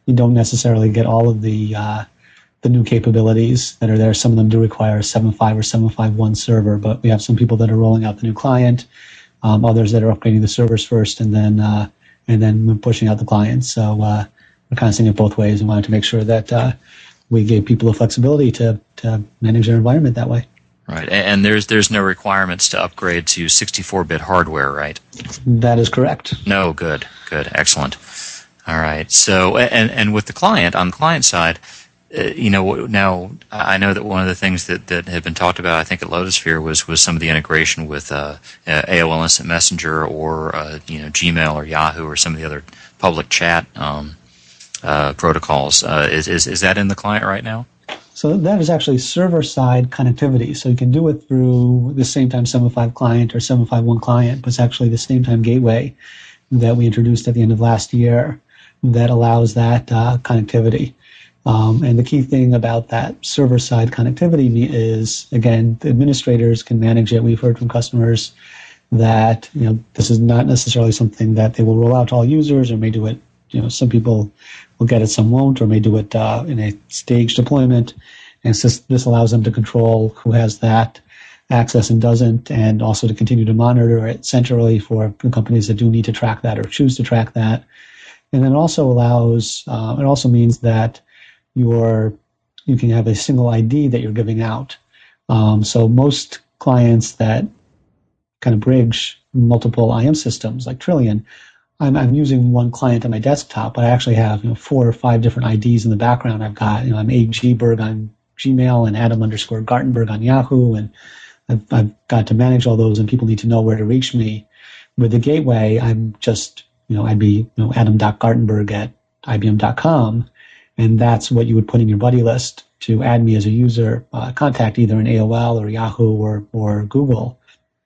you don't necessarily get all of the uh, the new capabilities that are there. Some of them do require a seven point five or seven point five one server, but we have some people that are rolling out the new client, um, others that are upgrading the servers first, and then uh, and then pushing out the clients. So uh, we're kind of seeing it both ways, and wanted to make sure that uh, we gave people the flexibility to to manage their environment that way. Right, and there's there's no requirements to upgrade to sixty-four bit hardware, right? That is correct. No, good, good, excellent. All right, so and and with the client on the client side, uh, you know, now I know that one of the things that, that had been talked about, I think at Lotusphere, was was some of the integration with uh, uh, A O L Instant Messenger or uh, you know Gmail or Yahoo or some of the other public chat um, uh, protocols. Uh, is is is that in the client right now? So that is actually server-side connectivity. So you can do it through the same time seven point five client or seven point five one client, but it's actually the same time gateway that we introduced at the end of last year that allows that uh, connectivity. Um, and the key thing about that server-side connectivity is, again, the administrators can manage it. We've heard from customers that, you know, this is not necessarily something that they will roll out to all users, or may do it, you know, some people will get it, some won't, or may do it uh, in a staged deployment. And so this allows them to control who has that access and doesn't, and also to continue to monitor it centrally for the companies that do need to track that or choose to track that. And then also allows, uh, it also means that you're, you can have a single I D that you're giving out. Um, so most clients that kind of bridge multiple I M systems, like Trillian, I'm, I'm using one client on my desktop, but I actually have, you know, four or five different I Ds in the background. I've got, you know, I'm A G Berg on Gmail and Adam underscore Gartenberg on Yahoo, and I've, I've got to manage all those, and people need to know where to reach me. With the gateway, I'm just, you know, I'd be, you know, adam dot gartenberg at I B M dot com, and that's what you would put in your buddy list to add me as a user, uh, contact either in A O L or Yahoo or, or Google,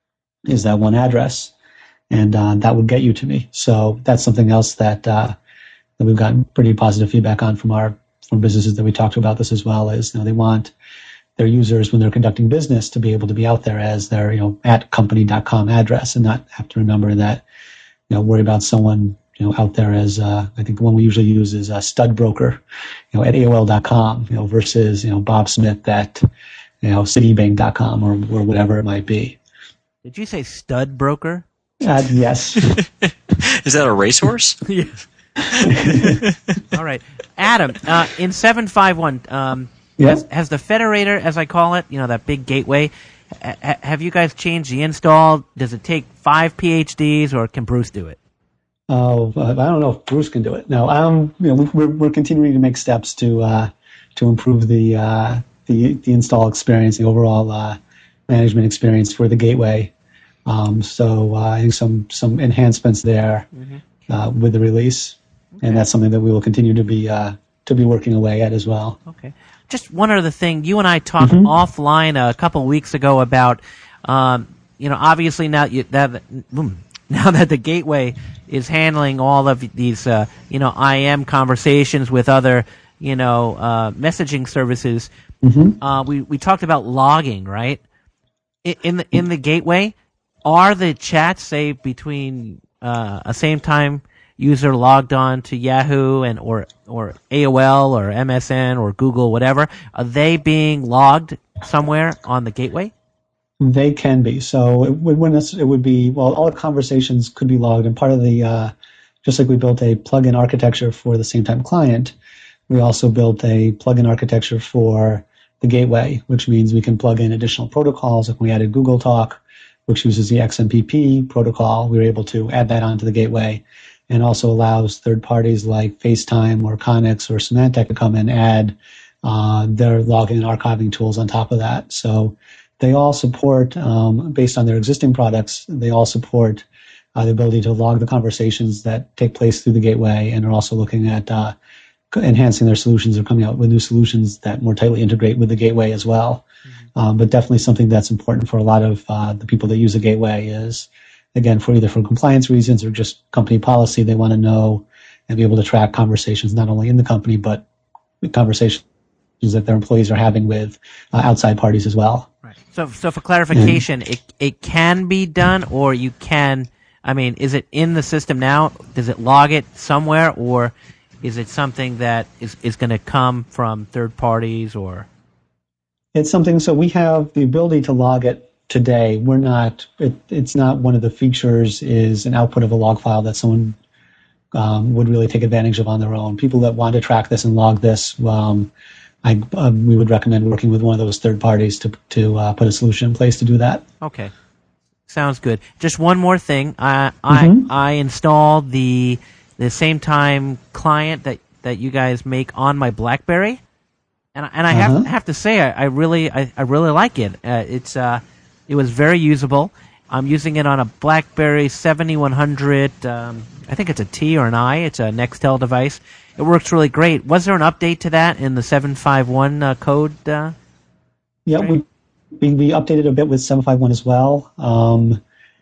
is that one address. And uh, that would get you to me. So that's something else that uh, that we've gotten pretty positive feedback on from our from businesses that we talked about this as well. Is, you know, they want their users, when they're conducting business, to be able to be out there as their, you know, at company dot com address, and not have to remember that, you know, worry about someone, you know, out there as uh, I think the one we usually use is a stud broker, you know, at A O L dot com, you know, versus, you know, Bob Smith at, you know, citibank dot com or or whatever it might be. Did you say stud broker? Uh, yes. Is that a racehorse? Yeah. All right, Adam. Uh, in seven five one, um, yeah. has, has the Federator, as I call it, you know, that big gateway, ha- have you guys changed the install? Does it take five P H Ds, or can Bruce do it? Oh, uh, I don't know if Bruce can do it. No, um, you know, we're we're continuing to make steps to uh, to improve the uh, the the install experience, the overall uh, management experience for the gateway. Um, so uh, I think some some enhancements there mm-hmm. uh, with the release, okay. And that's something that we will continue to be uh, to be working away at as well. Okay. Just one other thing. You and I talked mm-hmm. offline a couple of weeks ago about, um, you know, obviously now you, that now that the gateway is handling all of these, uh, you know, I M conversations with other, you know, uh, messaging services. Mm-hmm. Uh, we we talked about logging, right? In, in the in the gateway. Are the chats, say, between uh, a same time user logged on to Yahoo and or or A O L or M S N or Google, whatever, are they being logged somewhere on the gateway? They can be. So it would, when it would be, well, all the conversations could be logged, and part of the, uh, just like we built a plugin architecture for the same time client, we also built a plugin architecture for the gateway, which means we can plug in additional protocols. Like we added Google Talk, which uses the X M P P protocol, we were able to add that onto the gateway, and also allows third parties like FaceTime or Connix or Symantec to come and add uh, their logging and archiving tools on top of that. So they all support, um, based on their existing products, they all support uh, the ability to log the conversations that take place through the gateway, and are also looking at uh, enhancing their solutions or coming out with new solutions that more tightly integrate with the gateway as well. Mm-hmm. Um, but definitely something that's important for a lot of uh, the people that use the gateway is, again, for either for compliance reasons or just company policy, they want to know and be able to track conversations not only in the company, but conversations that their employees are having with uh, outside parties as well. Right. So, so for clarification, and, it it can be done, or you can. I mean, is it in the system now? Does it log it somewhere, or is it something that is, is going to come from third parties or? It's something, so we have the ability to log it today. We're not, it, it's not one of the features is an output of a log file that someone um, would really take advantage of on their own. People that want to track this and log this, um, I, um, we would recommend working with one of those third parties to, to uh, put a solution in place to do that. Okay. Sounds good. Just one more thing. I Mm-hmm. I, I installed the the same time client that, that you guys make on my BlackBerry, and and I Uh-huh. have have to say I, I really I, I really like it. Uh, it's uh it was very usable. I'm using it on a BlackBerry seventy-one hundred. Um, I think it's a T or an I. It's a Nextel device. It works really great. Was there an update to that in the seven fifty-one uh, code? Uh? Yeah, we, we we updated a bit with seven fifty-one as well. Um,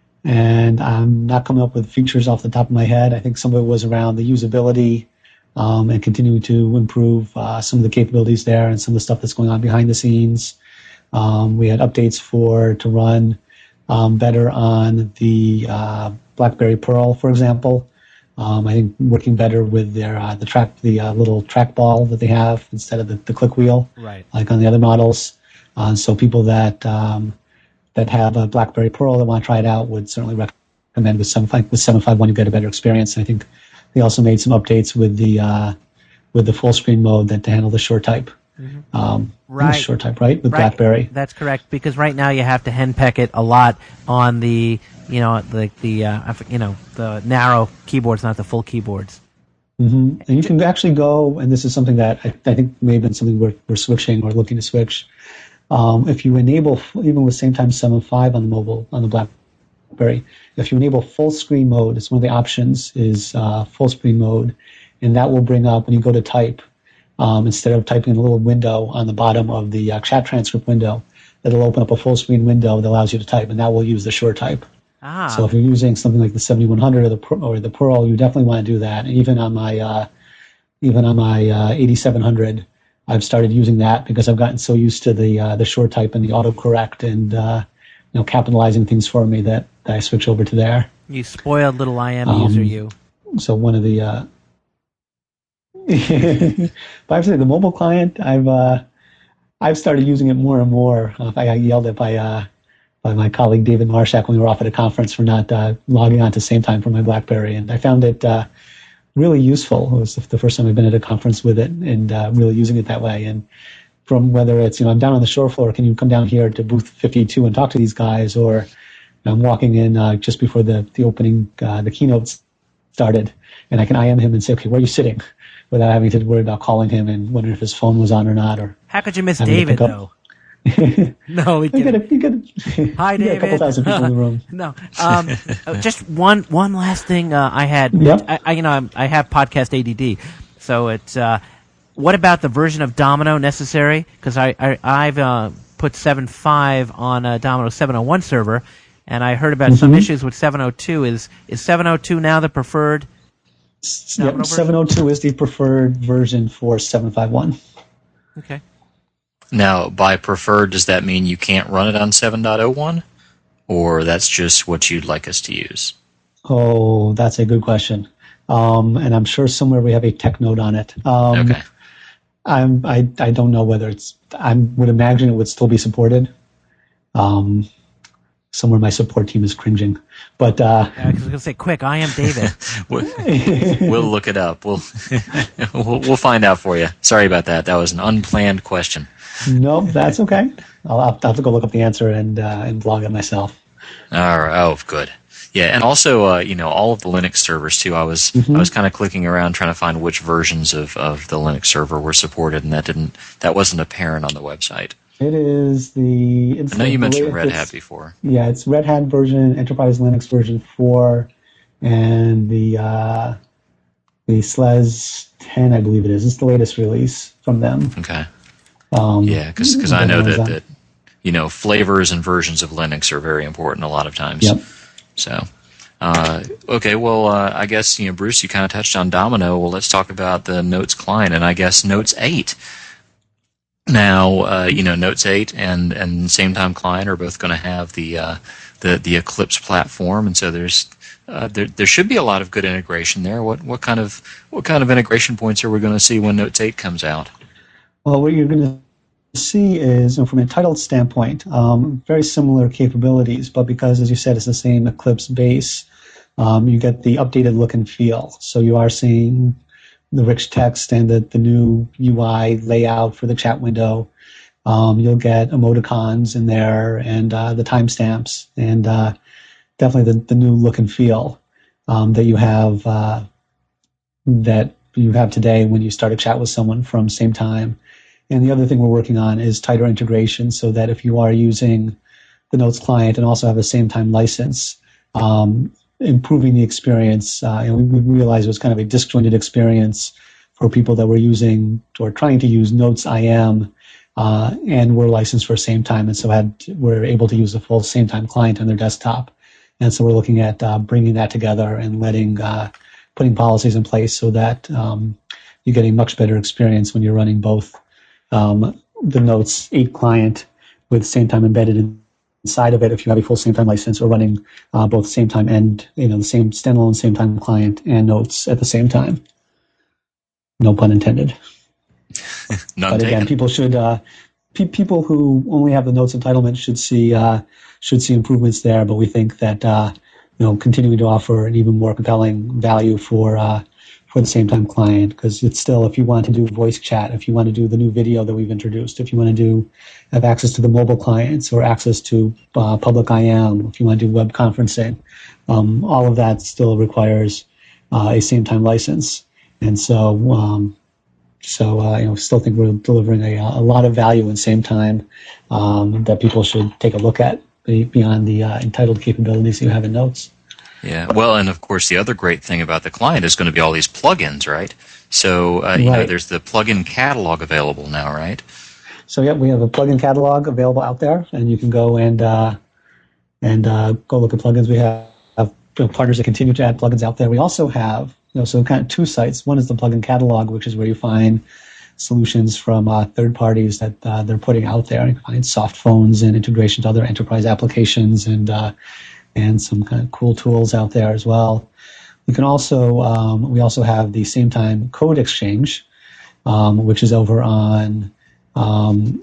and I'm not coming up with features off the top of my head. I think some of it was around the usability um, and continuing to improve uh, some of the capabilities there and some of the stuff that's going on behind the scenes. Um, we had updates for to run um, better on the uh, BlackBerry Pearl, for example. Um, I think working better with their uh, the track the uh, little trackball that they have instead of the, the click wheel, Right. like on the other models. Uh, so people that um, that have a BlackBerry Pearl that want to try it out would certainly recommend with seven with seven fifty-one you get a better experience. And I think they also made some updates with the uh, with the full screen mode that to handle the short type. Mm-hmm. Um, Right. Short type, right, with Right. BlackBerry. That's correct, because right now you have to henpeck it a lot on the, you know, the the uh, you know the narrow keyboards, not the full keyboards. Mm-hmm. And you can actually go, and this is something that I, I think may have been something we're, we're switching or looking to switch. Um, if you enable, even with same time seven point five on the mobile, on the BlackBerry, if you enable full screen mode, it's one of the options is uh, full screen mode, and that will bring up when you go to type. Um, instead of typing in a little window on the bottom of the uh, chat transcript window, it'll open up a full screen window that allows you to type, and that will use the short type. Ah. So if you're using something like the seventy-one hundred or the or the Pearl, you definitely want to do that. And even on my uh, even on my uh, eighty-seven hundred, I've started using that because I've gotten so used to the uh, the short type and the autocorrect and uh, you know capitalizing things for me that, that I switch over to there. You spoiled little I M Um, user, you. So one of the uh, but I have to say the mobile client, I've uh, I've started using it more and more. Uh, I got yelled at by uh, by my colleague David Marshak when we were off at a conference for not uh, logging on to same time for my BlackBerry, and I found it uh, really useful. It was the first time I've been at a conference with it, and uh, really using it that way. And from whether it's you know I'm down on the shore floor, can you come down here to booth fifty-two and talk to these guys, or you know, I'm walking in uh, just before the the opening uh, the keynote started, and I can I M him and say, okay, where are you sitting? Without having to worry about calling him and wondering if his phone was on or not. Or how could you miss having to David, pick though? up. No, we You got, can't. a, you, got a, Hi, you got a couple David. thousand people in the room. No, um, uh, just one one last thing uh, I had. Yep. I, I you know I'm, I have podcast A D D, so it's uh, what about the version of Domino necessary? Because I, I I've uh, put seven point five on a Domino seven oh one server, and I heard about Mm-hmm. some issues with seven oh two. Is is seven oh two now the preferred? Domino Yep, seven oh two is the preferred version for seven fifty-one. Okay. Now, by preferred, does that mean you can't run it on seven point oh one? Or that's just what you'd like us to use? Oh, that's a good question. Um, and I'm sure somewhere we have a tech note on it. Um, Okay. I'm, I, I don't know whether it's, I would imagine it would still be supported. Um, somewhere my support team is cringing. But, uh, I was going to say, quick, I am David. we'll, we'll look it up. We'll, we'll we'll find out for you. Sorry about that. That was an unplanned question. no, that's okay. I'll, I'll have to go look up the answer and, uh, and blog it myself. All right. Oh, good. Yeah, and also, uh, you know, all of the Linux servers too. I was Mm-hmm. I was kind of clicking around trying to find which versions of, of the Linux server were supported, and that didn't that wasn't apparent on the website. It is the. It's I know the- you mentioned the- Red it's- Hat before. Yeah, it's Red Hat version, Enterprise Linux version four, and the uh, the S L E S ten, I believe it is. It's the latest release from them. Okay. Um, Yeah, because I know that, Amazon. that you know flavors and versions of Linux are very important a lot of times. Yep. So, uh, okay, well, uh, I guess you know Bruce, you kind of touched on Domino. Well, let's talk about the Notes client, and I guess Notes eight. Now, uh, you know, Notes eight and and Same Time Client are both going to have the uh, the the Eclipse platform, and so there's uh, there there should be a lot of good integration there. What what kind of what kind of integration points are we going to see when Notes eight comes out? Well, what you're going to see is, you know, from an entitled standpoint, um, very similar capabilities, but because, as you said, it's the same Eclipse base, um, you get the updated look and feel. So you are seeing the rich text and the, the new U I layout for the chat window. Um, you'll get emoticons in there and uh, the timestamps, and uh, definitely the, the new look and feel um, that you have uh, that you have today when you start a chat with someone from same time. And the other thing we're working on is tighter integration, so that if you are using the Notes client and also have a same time license, um, improving the experience. Uh, and we, we realized it was kind of a disjointed experience for people that were using or trying to use Notes I M uh, and were licensed for same time, and so had were able to use the full same time client on their desktop. And so we're looking at uh, bringing that together and letting uh, putting policies in place so that um, you get a much better experience when you're running both. Um, the Notes eight client with same time embedded inside of it, if you have a full same time license, or running uh, both same time and, you know, the same standalone same time client and Notes at the same time. No pun intended. None but taken. Again, people should uh, pe- people who only have the Notes entitlement should see uh, should see improvements there. But we think that uh, you know continuing to offer an even more compelling value for. Uh, for the same time client, because it's still, if you want to do voice chat, if you want to do the new video that we've introduced, if you want to do have access to the mobile clients or access to uh, public I M, if you want to do web conferencing, um, all of that still requires uh, a same time license. And so, um, so uh, you know, still think we're delivering a, a lot of value in same time um, that people should take a look at beyond the uh, entitled capabilities you have in Notes. Yeah, well, and of course, the other great thing about the client is going to be all these plugins, right? So, uh, you right. know, there's the plugin catalog available now, right? So, yeah, we have a plugin catalog available out there, and you can go and uh, and uh, go look at plugins. We have, have you know, partners that continue to add plugins out there. We also have, you know, so kind of two sites. One is the plugin catalog, which is where you find solutions from uh, third parties that uh, they're putting out there. You can find soft phones and integration to other enterprise applications, and uh, and some kind of cool tools out there as well. You can also, um, we also have the same time code exchange, um, which is over on, um,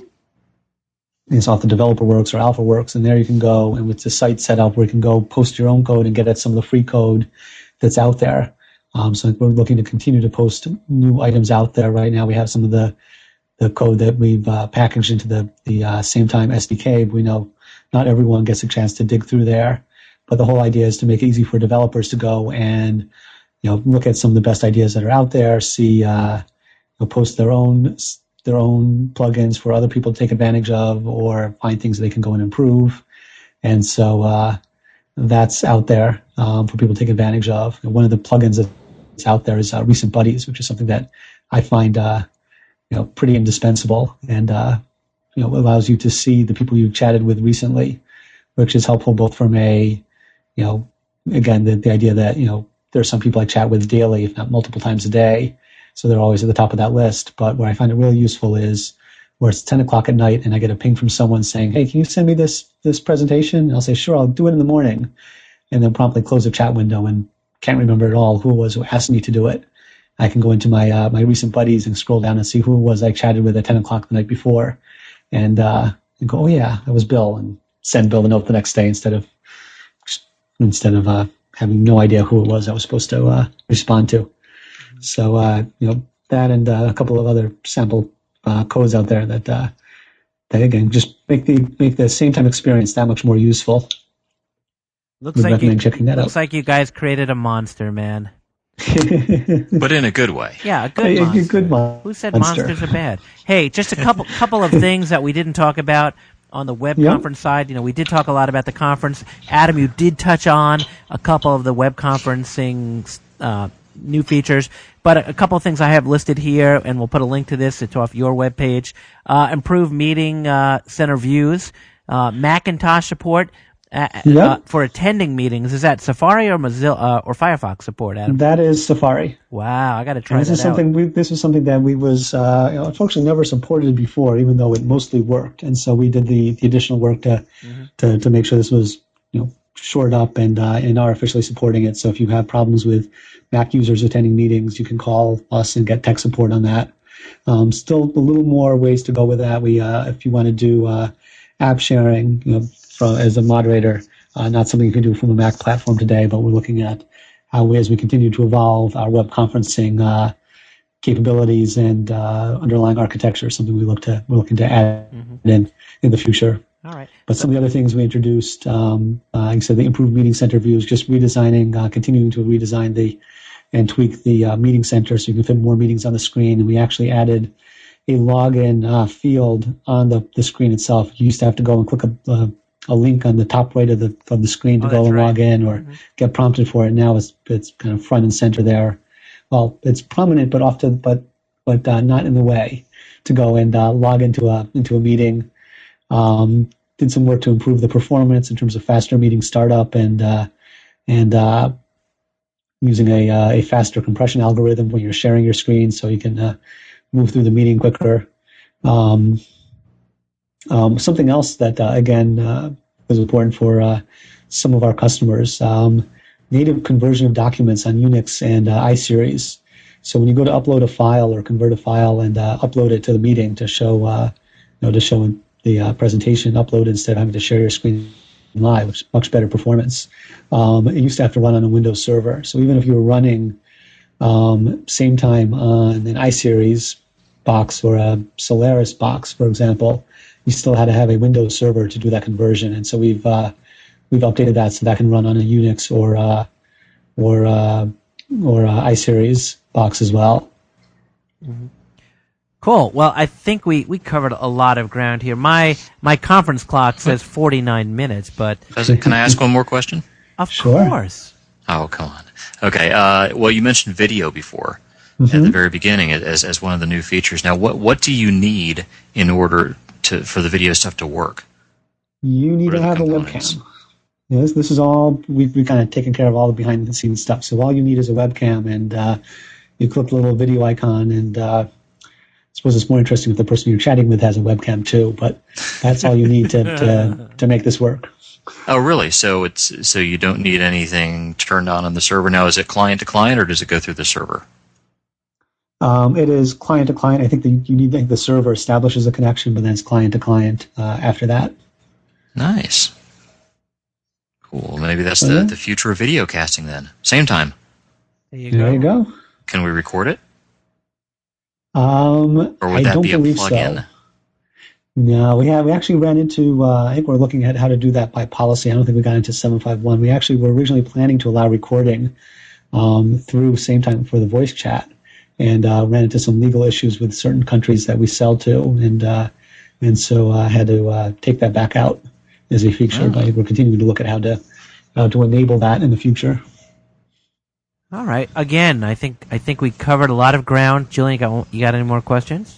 it's off the DeveloperWorks or AlphaWorks, and there you can go, and with the site set up where you can go post your own code and get at some of the free code that's out there. Um, so we're looking to continue to post new items out there. Right now we have some of the, the code that we've uh, packaged into the, the uh, same time S D K. We know not everyone gets a chance to dig through there. But the whole idea is to make it easy for developers to go and, you know, look at some of the best ideas that are out there, see, uh, you know, post their own their own plugins for other people to take advantage of, or find things they can go and improve. And so uh, that's out there um, for people to take advantage of. And one of the plugins that's out there is uh, Recent Buddies, which is something that I find, uh, you know, pretty indispensable, and uh, you know, allows you to see the people you've chatted with recently, which is helpful both from a You know, again, the, the idea that, you know, there are some people I chat with daily, if not multiple times a day, so they're always at the top of that list. But where I find it really useful is where it's ten o'clock at night and I get a ping from someone saying, hey, can you send me this this presentation? And I'll say, sure, I'll do it in the morning. And then promptly close the chat window and can't remember at all who it was who asked me to do it. I can go into my uh, my recent buddies and scroll down and see who it was I chatted with at ten o'clock the night before. And, uh, and go, oh, yeah, that was Bill. And send Bill the note the next day instead of instead of uh, having no idea who it was I was supposed to uh, respond to. So, uh, you know, that and uh, a couple of other sample uh, codes out there that, uh, that again, just make the make the same time experience that much more useful. Looks We'd like recommend you, checking that looks out. like you guys created a monster, man. But in a good way. Yeah, a good A- a monster. good mon- Who said monster. monsters are bad? Hey, just a couple couple of things that we didn't talk about on the web Yep. conference side. You know, we did talk a lot about the conference. Adam, you did touch on a couple of the web conferencing uh, new features, but a, a couple of things I have listed here, and we'll put a link to this. It's off your webpage. Uh, improved meeting uh, center views, uh, Macintosh support. Uh, Yep. uh, for attending meetings. Is that Safari or Mozilla uh, or Firefox support, Adam? That is Safari. Wow, I got to try And this that is something out. we this was something that we was uh, you know, unfortunately never supported before, even though it mostly worked. And so we did the, the additional work to, Mm-hmm. to to make sure this was, you know, shored up and uh, and are officially supporting it. So if you have problems with Mac users attending meetings, you can call us and get tech support on that. Um, still a little more ways to go with that. We, uh, if you want to do uh, app sharing, you know, from, as a moderator, uh, not something you can do from a Mac platform today, but we're looking at how we, as we continue to evolve our web conferencing uh, capabilities and uh, underlying architecture, something we look to we're looking to add mm-hmm. in in the future. All right. But some of the other things we introduced, um, uh, like I said, the improved meeting center views, just redesigning, uh, continuing to redesign the and tweak the uh, meeting center so you can fit more meetings on the screen. And we actually added a login uh, field on the, the screen itself. You used to have to go and click a, uh, a link on the top right of the of the screen to oh, go and right. log in or mm-hmm. get prompted for it. Now it's it's kind of front and center there. Well, it's prominent, but often, but but uh, not in the way to go and uh, log into a into a meeting. Um, did some work to improve the performance in terms of faster meeting startup and uh, and uh, using a uh, a faster compression algorithm when you're sharing your screen, so you can uh, move through the meeting quicker. Um, um, something else that uh, again uh, was important for uh, some of our customers: um, native conversion of documents on Unix and uh, iSeries. So when you go to upload a file or convert a file and uh, upload it to the meeting to show, uh, you know, to show the uh, presentation, upload instead of having to share your screen live, which is much better performance. Um, it used to have to run on a Windows server. So even if you were running um, same time on an iSeries box or a Solaris box, for example, you still had to have a Windows server to do that conversion. And so we've uh, we've updated that so that can run on a Unix or uh, or uh, or uh, iSeries box as well. Mm-hmm. Cool. Well, I think we, we covered a lot of ground here. My my conference clock says forty-nine minutes, but... Can I ask one more question? Of sure. course. Oh, come on. Okay. Uh, well, you mentioned video before mm-hmm. at the very beginning as as one of the new features. Now, what what do you need in order to for the video stuff to work? You need What are to the have a components? webcam. Yes, this is all, we've, we've kind of taken care of all the behind-the-scenes stuff. So all you need is a webcam, and uh, you click the little video icon, and uh, I suppose it's more interesting if the person you're chatting with has a webcam too, but that's all you need to, to, to make this work. Oh, really? So it's so you don't need anything turned on on the server. Now, is it client to client, or does it go through the server? Um, it is client to client. I think that you need I think the server establishes a connection, but then it's client to client uh, after that. Nice. Cool. Maybe that's Oh, the, yeah. the future of video casting then. Same time. There you There go. you go. Can we record it? Um, Or would I that don't be a believe plug-in? so. No, we have. We actually ran into. Uh, I think we're looking at how to do that by policy. I don't think we got into seven five one. We actually were originally planning to allow recording um, through same time for the voice chat, and uh, ran into some legal issues with certain countries that we sell to, and uh, and so I uh, had to uh, take that back out as a feature. Oh. But we're continuing to look at how to how to enable that in the future. All right. Again, I think I think we covered a lot of ground. Julian, you got, you got any more questions?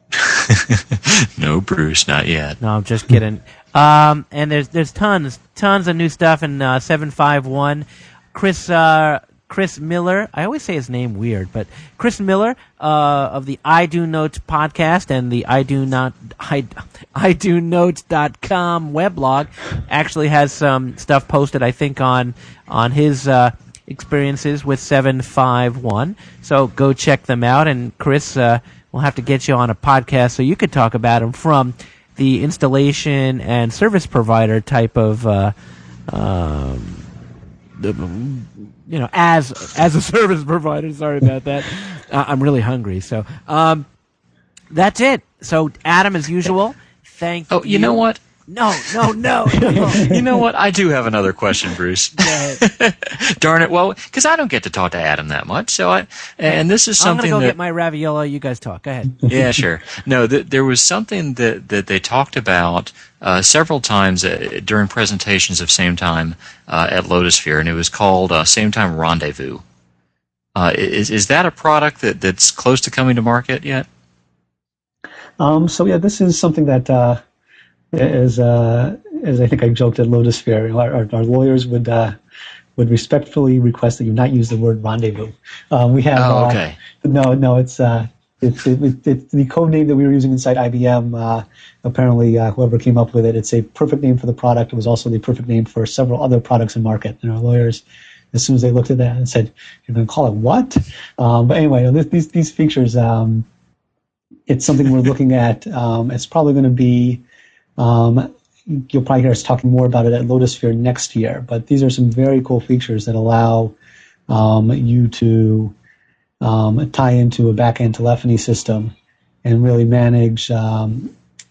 No, Bruce, not yet. No, I'm just kidding. Um, and there's there's tons tons of new stuff in uh, seven five one. Chris uh, Chris Miller, I always say his name weird, but Chris Miller uh, of the I Do Notes podcast and the I Do Not I, I Do Notes dot com weblog actually has some stuff posted, I think, on on his uh, experiences with seven five one. So go check them out. And Chris, uh, we'll have to get you on a podcast so you could talk about them from the installation and service provider type of, uh, um, the, you know, as as a service provider. Sorry about that. uh, I'm really hungry. So um, that's it. So Adam, as usual, thank you. Oh, you know what? No, no, no. no. You know what? I do have another question, Bruce. Darn it. Well, because I don't get to talk to Adam that much. So I, and this is I'm something going to go that, get my ravioli. You guys talk. Go ahead. yeah, sure. No, th- there was something that, that they talked about uh, several times uh, during presentations of Same Time uh, at Lotusphere, and it was called uh, Same Time Rendezvous. Uh, is is that a product that, that's close to coming to market yet? Um, so yeah, this is something that. Uh, As uh, as I think I joked at Lotusphere, our, our, our lawyers would uh, would respectfully request that you not use the word rendezvous. Um, we have Oh, okay. uh, no, no, it's uh, It, it, it, the code name that we were using inside I B M, uh, apparently uh, whoever came up with it, it's a perfect name for the product. It was also the perfect name for several other products in market. And our lawyers, as soon as they looked at that and said, "You're going to call it what?" Um, but anyway, this, these these features, um, it's something we're looking at. Um, it's probably going to be, um, you'll probably hear us talking more about it at Lotusphere next year. But these are some very cool features that allow um, you to Um, tie into a back-end telephony system and really manage, um,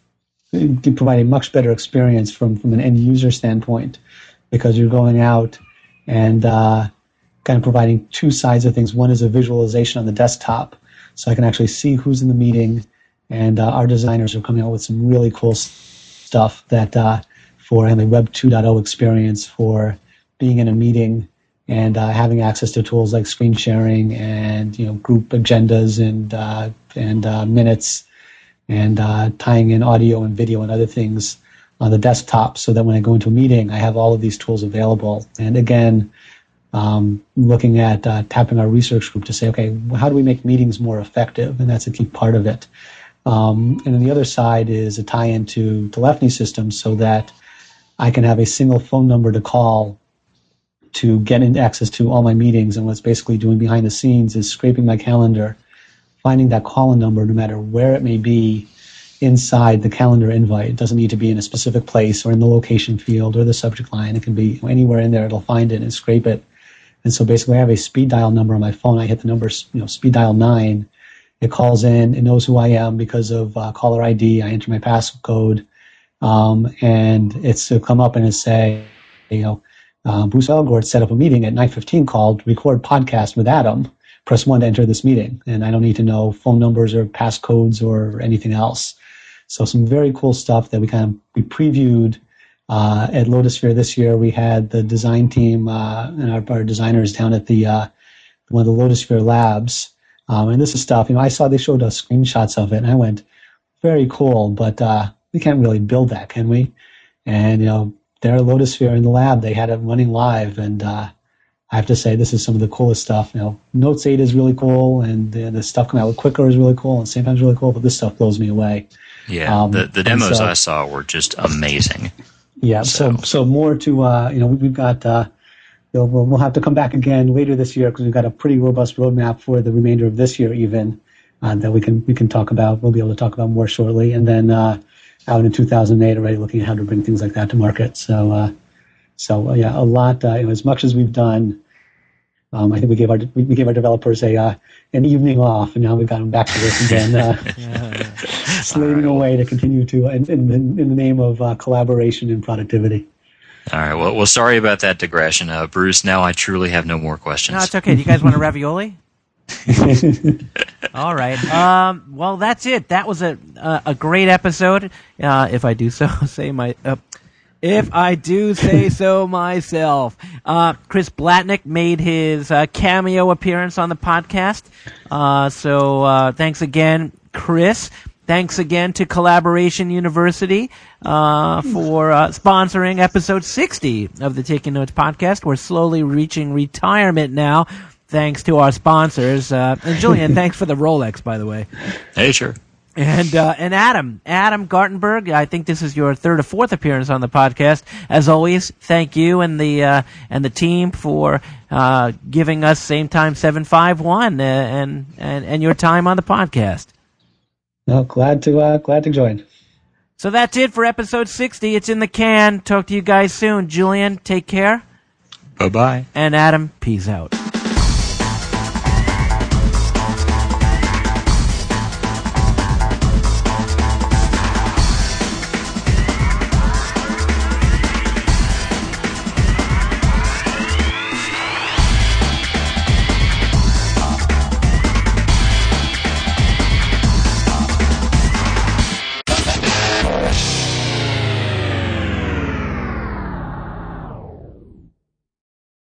to provide a much better experience from, from an end-user standpoint, because you're going out and uh, kind of providing two sides of things. One is a visualization on the desktop, so I can actually see who's in the meeting, and uh, our designers are coming out with some really cool stuff that uh, for a Web two point oh experience for being in a meeting and uh, having access to tools like screen sharing and, you know, group agendas and uh, and uh, minutes, and uh, tying in audio and video and other things on the desktop, so that when I go into a meeting, I have all of these tools available. And again, um, looking at uh, tapping our research group to say, okay, how do we make meetings more effective? And that's a key part of it. Um, and then the other side is a tie-in to telephony systems, so that I can have a single phone number to call to get in access to all my meetings. And what's basically doing behind the scenes is scraping my calendar, finding that call-in number, no matter where it may be inside the calendar invite. It doesn't need to be in a specific place or in the location field or the subject line. It can be anywhere in there. It'll find it and scrape it. And so basically I have a speed dial number on my phone. I hit the number, you know, speed dial nine. It calls in. It knows who I am because of uh, caller I D. I enter my passcode. Um, and it's to come up and it say, you know, Uh, Bruce Elgort set up a meeting at nine fifteen called Record Podcast with Adam. Press one to enter this meeting. And I don't need to know phone numbers or passcodes or anything else. So some very cool stuff that we kind of we previewed uh, at Lotusphere this year. We had the design team uh, and our, our designers down at the uh, one of the Lotusphere labs. Um, and this is stuff, you know, I saw they showed us screenshots of it, and I went, very cool, but uh, we can't really build that, can we? And, you know, there at Lotusphere in the lab, they had it running live, and uh, I have to say this is some of the coolest stuff. You know, Notes eight is really cool, and the, the stuff coming out with Quicker is really cool, and same time is really cool, but this stuff blows me away. Yeah, um, the, the demos so, I saw were just amazing. Yeah, so so, so more to, uh, you know, we've got, uh, we'll, we'll have to come back again later this year, because we've got a pretty robust roadmap for the remainder of this year even, uh, that we can we can talk about. We'll be able to talk about more shortly, and then uh, out in two thousand eight already looking at how to bring things like that to market. So, uh, so uh, yeah, a lot. Uh, you know, as much as we've done, um, I think we gave our we gave our developers a uh, an evening off, and now we've got them back to work again, uh, yeah. slaving right. away to continue to in, in, in the name of uh, collaboration and productivity. All right. Well, well, sorry about that digression, uh, Bruce. Now I truly have no more questions. No, it's okay. Do you guys want a ravioli? All right. Um, well, that's it. That was a a, a great episode. Uh, if I do so say my, uh, if I do say so myself. Uh, Chris Blatnick made his uh, cameo appearance on the podcast. Uh, so uh, thanks again, Chris. Thanks again to Collaboration University uh, for uh, sponsoring episode sixty of the Taking Notes podcast. We're slowly reaching retirement now, thanks to our sponsors. Uh, and Julian, thanks for the Rolex, by the way. Hey, sure. And uh, and Adam, Adam Gartenberg, I think this is your third or fourth appearance on the podcast. As always, thank you and the uh, and the team for uh, giving us Same Time seven five one uh, and, and and your time on the podcast. No, glad to uh, glad to join. So that's it for episode sixty. It's in the can. Talk to you guys soon. Julian, take care. Bye bye. And Adam, peace out.